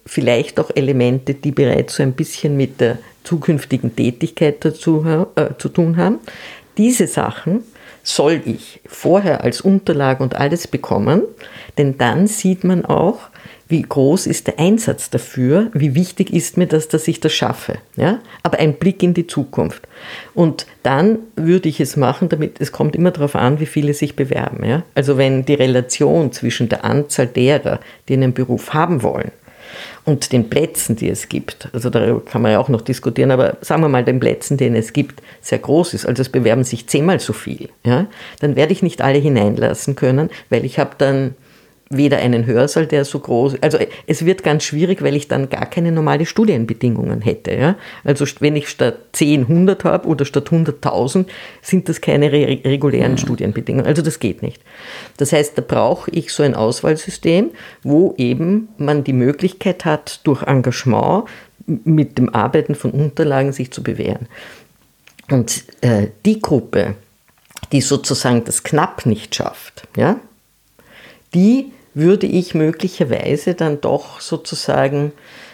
[SPEAKER 2] vielleicht auch Elemente, die bereits so ein bisschen mit der zukünftigen Tätigkeit zu tun haben. Diese Sachen soll ich vorher als Unterlage und alles bekommen, denn dann sieht man auch, wie groß ist der Einsatz dafür, wie wichtig ist mir das, dass ich das schaffe. Ja? Aber ein Blick in die Zukunft. Und dann würde ich es machen, damit es kommt immer darauf an, wie viele sich bewerben. Ja? Also wenn die Relation zwischen der Anzahl derer, die einen Beruf haben wollen, und den Plätzen, die es gibt, also darüber kann man ja auch noch diskutieren, aber sagen wir mal, den Plätzen, den es gibt, sehr groß ist, also es bewerben sich 10-mal so viel, ja, dann werde ich nicht alle hineinlassen können, weil ich habe dann weder einen Hörsaal, der so groß ist, also es wird ganz schwierig, weil ich dann gar keine normale Studienbedingungen hätte. Ja? Also wenn ich statt 10 100 habe oder statt 100.000, sind das keine regulären Studienbedingungen. Also das geht nicht. Das heißt, da brauche ich so ein Auswahlsystem, wo eben man die Möglichkeit hat, durch Engagement mit dem Arbeiten von Unterlagen sich zu bewähren. Und die Gruppe, die sozusagen das knapp nicht schafft, ja, die würde ich möglicherweise dann doch sozusagen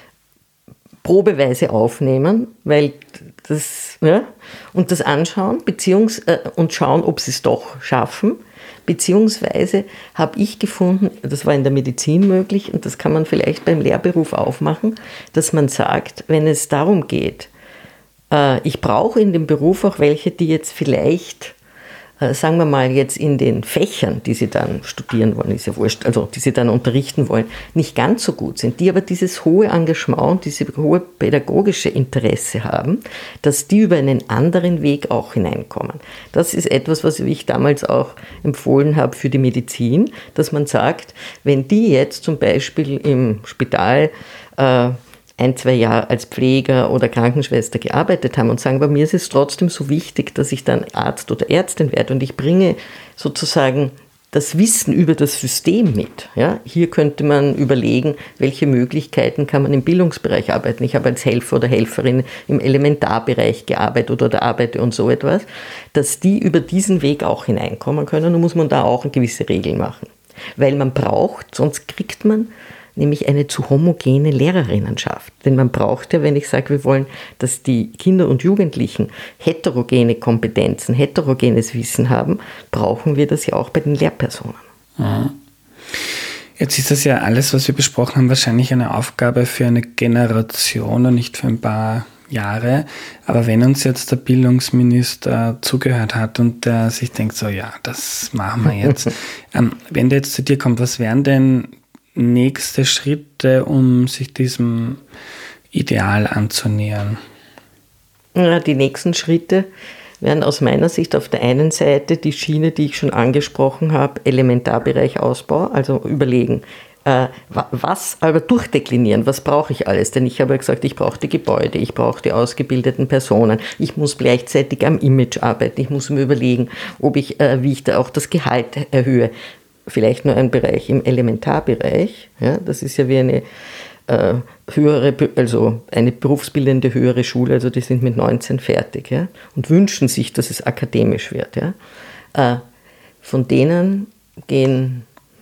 [SPEAKER 2] probeweise aufnehmen, weil das, ja, und das anschauen, und schauen, ob sie es doch schaffen, beziehungsweise habe ich gefunden, das war in der Medizin möglich und das kann man vielleicht beim Lehrberuf aufmachen, dass man sagt, wenn es darum geht, ich brauche in dem Beruf auch welche, die jetzt vielleicht sagen wir mal jetzt in den Fächern, die sie dann studieren wollen, ist ja wurscht, also die sie dann unterrichten wollen, nicht ganz so gut sind, die aber dieses hohe Engagement und diese hohe pädagogische Interesse haben, dass die über einen anderen Weg auch hineinkommen. Das ist etwas, was ich damals auch empfohlen habe für die Medizin, dass man sagt, wenn die jetzt zum Beispiel im Spital 1-2 Jahre als Pfleger oder Krankenschwester gearbeitet haben und sagen, bei mir ist es trotzdem so wichtig, dass ich dann Arzt oder Ärztin werde und ich bringe sozusagen das Wissen über das System mit. Ja? Hier könnte man überlegen, welche Möglichkeiten kann man im Bildungsbereich arbeiten. Ich habe als Helfer oder Helferin im Elementarbereich gearbeitet oder arbeite und so etwas, dass die über diesen Weg auch hineinkommen können. Dann muss man da auch eine gewisse Regel machen. Weil man braucht, sonst kriegt man nämlich eine zu homogene Lehrerinnenschaft. Denn man braucht ja, wenn ich sage, wir wollen, dass die Kinder und Jugendlichen heterogene Kompetenzen, heterogenes Wissen haben, brauchen wir das ja auch bei den Lehrpersonen.
[SPEAKER 1] Mhm. Jetzt ist das ja alles, was wir besprochen haben, wahrscheinlich eine Aufgabe für eine Generation und nicht für ein paar Jahre. Aber wenn uns jetzt der Bildungsminister zugehört hat und der sich denkt, so ja, das machen wir jetzt. Wenn der jetzt zu dir kommt, was wären denn nächste Schritte, um sich diesem Ideal anzunähern?
[SPEAKER 2] Ja, die nächsten Schritte wären aus meiner Sicht auf der einen Seite die Schiene, die ich schon angesprochen habe, Elementarbereich Ausbau, also überlegen, was, aber durchdeklinieren, was brauche ich alles? Denn ich habe ja gesagt, ich brauche die Gebäude, ich brauche die ausgebildeten Personen, ich muss gleichzeitig am Image arbeiten, ich muss mir überlegen, wie ich da auch das Gehalt erhöhe. Vielleicht nur ein Bereich im Elementarbereich, ja, das ist ja wie eine eine berufsbildende höhere Schule, also die sind mit 19 fertig, ja, und wünschen sich, dass es akademisch wird. Ja. Von denen gehen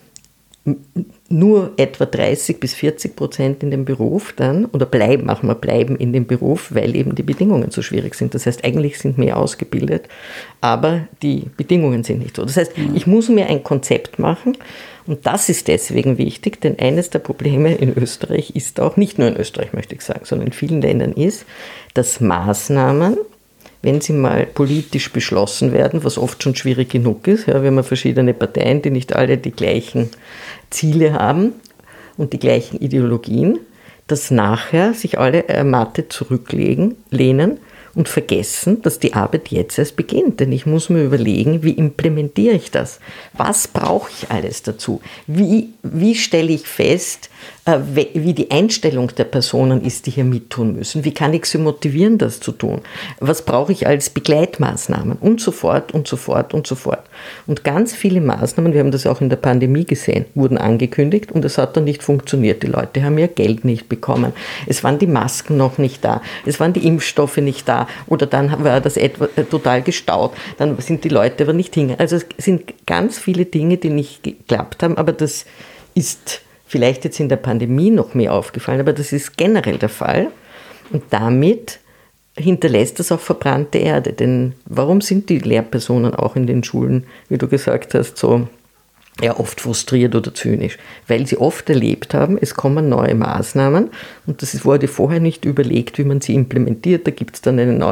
[SPEAKER 2] nur etwa 30-40% in den Beruf dann, oder bleiben in dem Beruf, weil eben die Bedingungen so schwierig sind. Das heißt, eigentlich sind mehr ausgebildet, aber die Bedingungen sind nicht so. Das heißt, ich muss mir ein Konzept machen und das ist deswegen wichtig, denn eines der Probleme in Österreich ist auch, nicht nur in Österreich möchte ich sagen, sondern in vielen Ländern ist, dass Maßnahmen, wenn sie mal politisch beschlossen werden, was oft schon schwierig genug ist, ja, wir haben verschiedene Parteien, die nicht alle die gleichen Ziele haben und die gleichen Ideologien, dass nachher sich alle ermattet zurücklehnen und vergessen, dass die Arbeit jetzt erst beginnt. Denn ich muss mir überlegen, wie implementiere ich das? Was brauche ich alles dazu? Wie stelle ich fest, wie die Einstellung der Personen ist, die hier mittun müssen? Wie kann ich sie motivieren, das zu tun? Was brauche ich als Begleitmaßnahmen? Und so fort und so fort und so fort. Und ganz viele Maßnahmen, wir haben das auch in der Pandemie gesehen, wurden angekündigt und es hat dann nicht funktioniert. Die Leute haben ihr Geld nicht bekommen. Es waren die Masken noch nicht da. Es waren die Impfstoffe nicht da. Oder dann war das total gestaut. Dann sind die Leute aber nicht hingegangen. Also es sind ganz viele Dinge, die nicht geklappt haben, aber das ist vielleicht jetzt in der Pandemie noch mehr aufgefallen, aber das ist generell der Fall. Und damit hinterlässt das auch verbrannte Erde. Denn warum sind die Lehrpersonen auch in den Schulen, wie du gesagt hast, so oft frustriert oder zynisch? Weil sie oft erlebt haben, es kommen neue Maßnahmen und das wurde vorher nicht überlegt, wie man sie implementiert. Da gibt es dann eine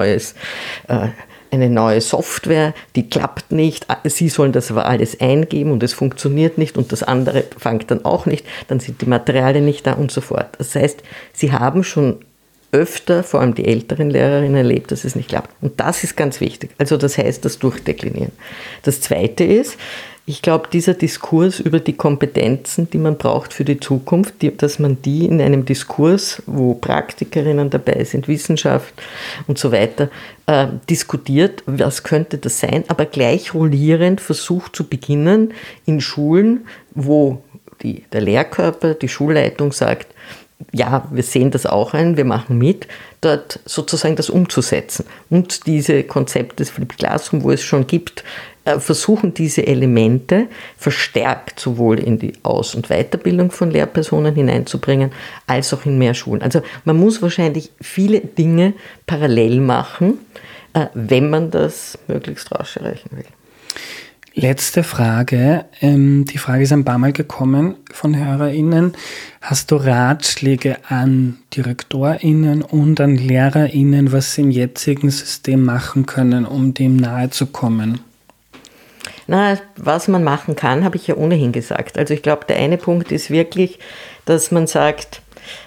[SPEAKER 2] neue Software, die klappt nicht. Sie sollen das aber alles eingeben und es funktioniert nicht und das andere fängt dann auch nicht. Dann sind die Materialien nicht da und so fort. Das heißt, sie haben schon öfter, vor allem die älteren Lehrerinnen, erlebt, dass es nicht klappt. Und das ist ganz wichtig. Also das heißt, das Durchdeklinieren. Das Zweite ist, ich glaube, dieser Diskurs über die Kompetenzen, die man braucht für die Zukunft, dass man die in einem Diskurs, wo Praktikerinnen dabei sind, Wissenschaft und so weiter, diskutiert, was könnte das sein, aber gleich rollierend versucht zu beginnen in Schulen, wo der Lehrkörper, die Schulleitung sagt, ja, wir sehen das auch ein, wir machen mit, dort sozusagen das umzusetzen. Und diese Konzepte des Flipped Classroom, wo es schon gibt, versuchen diese Elemente verstärkt sowohl in die Aus- und Weiterbildung von Lehrpersonen hineinzubringen, als auch in mehr Schulen. Also man muss wahrscheinlich viele Dinge parallel machen, wenn man das möglichst rasch erreichen will.
[SPEAKER 1] Letzte Frage. Die Frage ist ein paar Mal gekommen von HörerInnen. Hast du Ratschläge an DirektorInnen und an LehrerInnen, was sie im jetzigen System machen können, um dem nahe zu kommen?
[SPEAKER 2] Na, was man machen kann, habe ich ja ohnehin gesagt. Also ich glaube, der eine Punkt ist wirklich, dass man sagt,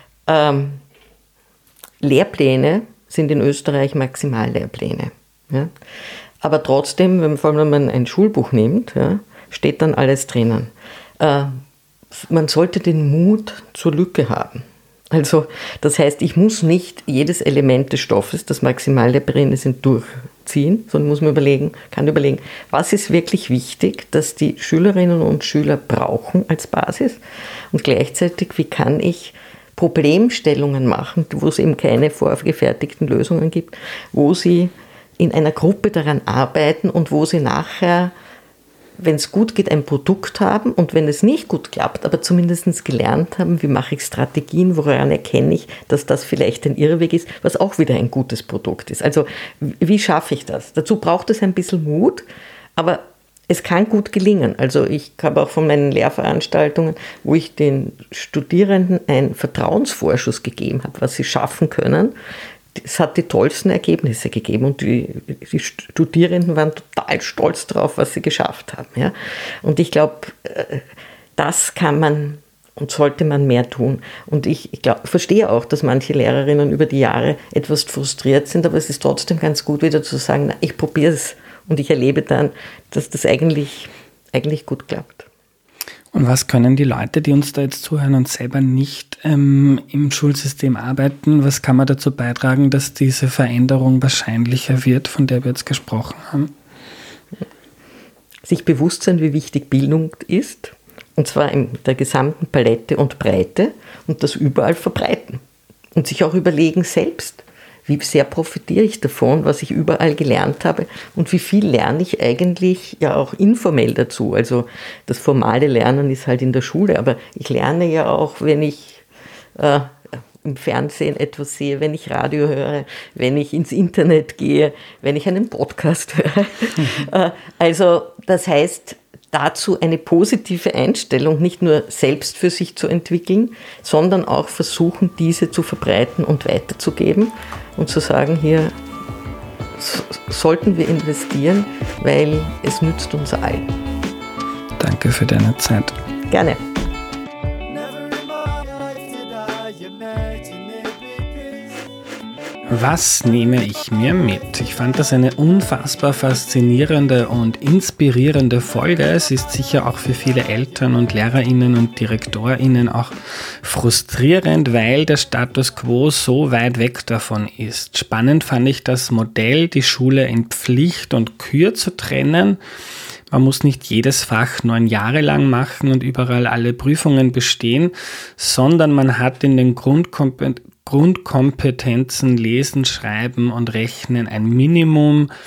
[SPEAKER 2] Lehrpläne sind in Österreich Maximallehrpläne. Ja? Aber trotzdem, vor allem wenn man ein Schulbuch nimmt, steht dann alles drinnen. Man sollte den Mut zur Lücke haben. Also das heißt, ich muss nicht jedes Element des Stoffes, das Maximallehrpläne sind, durchziehen, sondern muss mir kann überlegen, was ist wirklich wichtig, dass die Schülerinnen und Schüler brauchen als Basis und gleichzeitig, wie kann ich Problemstellungen machen, wo es eben keine vorgefertigten Lösungen gibt, wo sie in einer Gruppe daran arbeiten und wo sie nachher, wenn es gut geht, ein Produkt haben und wenn es nicht gut klappt, aber zumindest gelernt haben, wie mache ich Strategien, woran erkenne ich, dass das vielleicht ein Irrweg ist, was auch wieder ein gutes Produkt ist. Also wie schaffe ich das? Dazu braucht es ein bisschen Mut, aber es kann gut gelingen. Also ich habe auch von meinen Lehrveranstaltungen, wo ich den Studierenden einen Vertrauensvorschuss gegeben habe, was sie schaffen können. Es hat die tollsten Ergebnisse gegeben und die Studierenden waren total stolz darauf, was sie geschafft haben. Ja? Und ich glaube, das kann man und sollte man mehr tun. Und ich verstehe auch, dass manche Lehrerinnen über die Jahre etwas frustriert sind, aber es ist trotzdem ganz gut, wieder zu sagen, na, ich probiere es und ich erlebe dann, dass das eigentlich gut klappt.
[SPEAKER 1] Und was können die Leute, die uns da jetzt zuhören und selber nicht im Schulsystem arbeiten, was kann man dazu beitragen, dass diese Veränderung wahrscheinlicher wird, von der wir jetzt gesprochen haben?
[SPEAKER 2] Sich bewusst sein, wie wichtig Bildung ist, und zwar in der gesamten Palette und Breite und das überall verbreiten. Und sich auch überlegen selbst, wie sehr profitiere ich davon, was ich überall gelernt habe und wie viel lerne ich eigentlich ja auch informell dazu. Also das formale Lernen ist halt in der Schule, aber ich lerne ja auch, wenn ich im Fernsehen etwas sehe, wenn ich Radio höre, wenn ich ins Internet gehe, wenn ich einen Podcast höre. Also das heißt, dazu eine positive Einstellung nicht nur selbst für sich zu entwickeln, sondern auch versuchen, diese zu verbreiten und weiterzugeben und zu sagen, hier sollten wir investieren, weil es nützt uns allen.
[SPEAKER 1] Danke für deine Zeit.
[SPEAKER 2] Gerne.
[SPEAKER 1] Was nehme ich mir mit? Ich fand das eine unfassbar faszinierende und inspirierende Folge. Es ist sicher auch für viele Eltern und LehrerInnen und DirektorInnen auch frustrierend, weil der Status quo so weit weg davon ist. Spannend fand ich das Modell, die Schule in Pflicht und Kür zu trennen. Man muss nicht jedes Fach 9 Jahre lang machen und überall alle Prüfungen bestehen, sondern man hat in den Grundkompetenzen Lesen, Schreiben und Rechnen ein Minimum,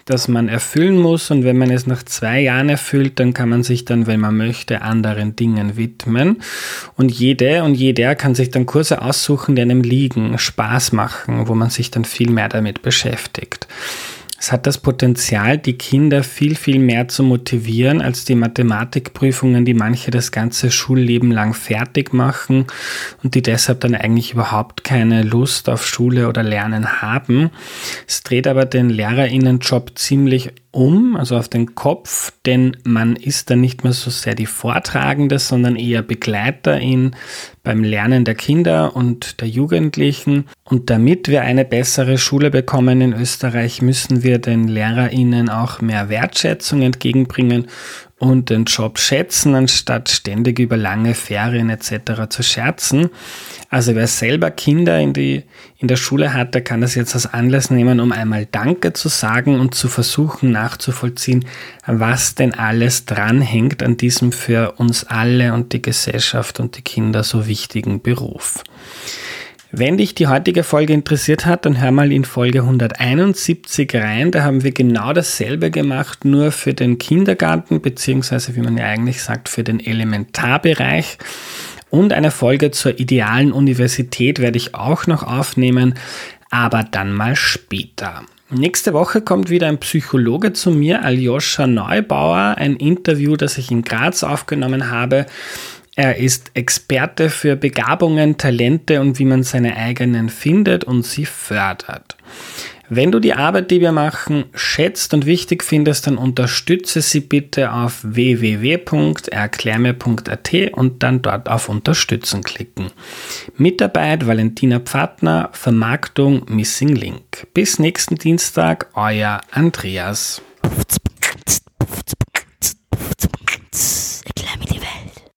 [SPEAKER 1] das man erfüllen muss, und wenn man es nach 2 Jahren erfüllt, dann kann man sich dann, wenn man möchte, anderen Dingen widmen. Und jede und jeder kann sich dann Kurse aussuchen, die einem liegen, Spaß machen, wo man sich dann viel mehr damit beschäftigt. Es hat das Potenzial, die Kinder viel, viel mehr zu motivieren als die Mathematikprüfungen, die manche das ganze Schulleben lang fertig machen und die deshalb dann eigentlich überhaupt keine Lust auf Schule oder Lernen haben. Es dreht aber den LehrerInnenjob ziemlich also auf den Kopf, denn man ist dann nicht mehr so sehr die Vortragende, sondern eher Begleiterin beim Lernen der Kinder und der Jugendlichen. Und damit wir eine bessere Schule bekommen in Österreich, müssen wir den LehrerInnen auch mehr Wertschätzung entgegenbringen und den Job schätzen, anstatt ständig über lange Ferien etc. zu scherzen. Also wer selber Kinder in der Schule hat, der kann das jetzt als Anlass nehmen, um einmal Danke zu sagen und zu versuchen nachzuvollziehen, was denn alles dranhängt an diesem für uns alle und die Gesellschaft und die Kinder so wichtigen Beruf. Wenn dich die heutige Folge interessiert hat, dann hör mal in Folge 171 rein. Da haben wir genau dasselbe gemacht, nur für den Kindergarten, beziehungsweise, wie man ja eigentlich sagt, für den Elementarbereich. Und eine Folge zur idealen Universität werde ich auch noch aufnehmen, aber dann mal später. Nächste Woche kommt wieder ein Psychologe zu mir, Aljoscha Neubauer, ein Interview, das ich in Graz aufgenommen habe. Er ist Experte für Begabungen, Talente und wie man seine eigenen findet und sie fördert. Wenn du die Arbeit, die wir machen, schätzt und wichtig findest, dann unterstütze sie bitte auf www.erklärmir.at und dann dort auf Unterstützen klicken. Mitarbeit Valentina Pfattner, Vermarktung Missing Link. Bis nächsten Dienstag, euer Andreas.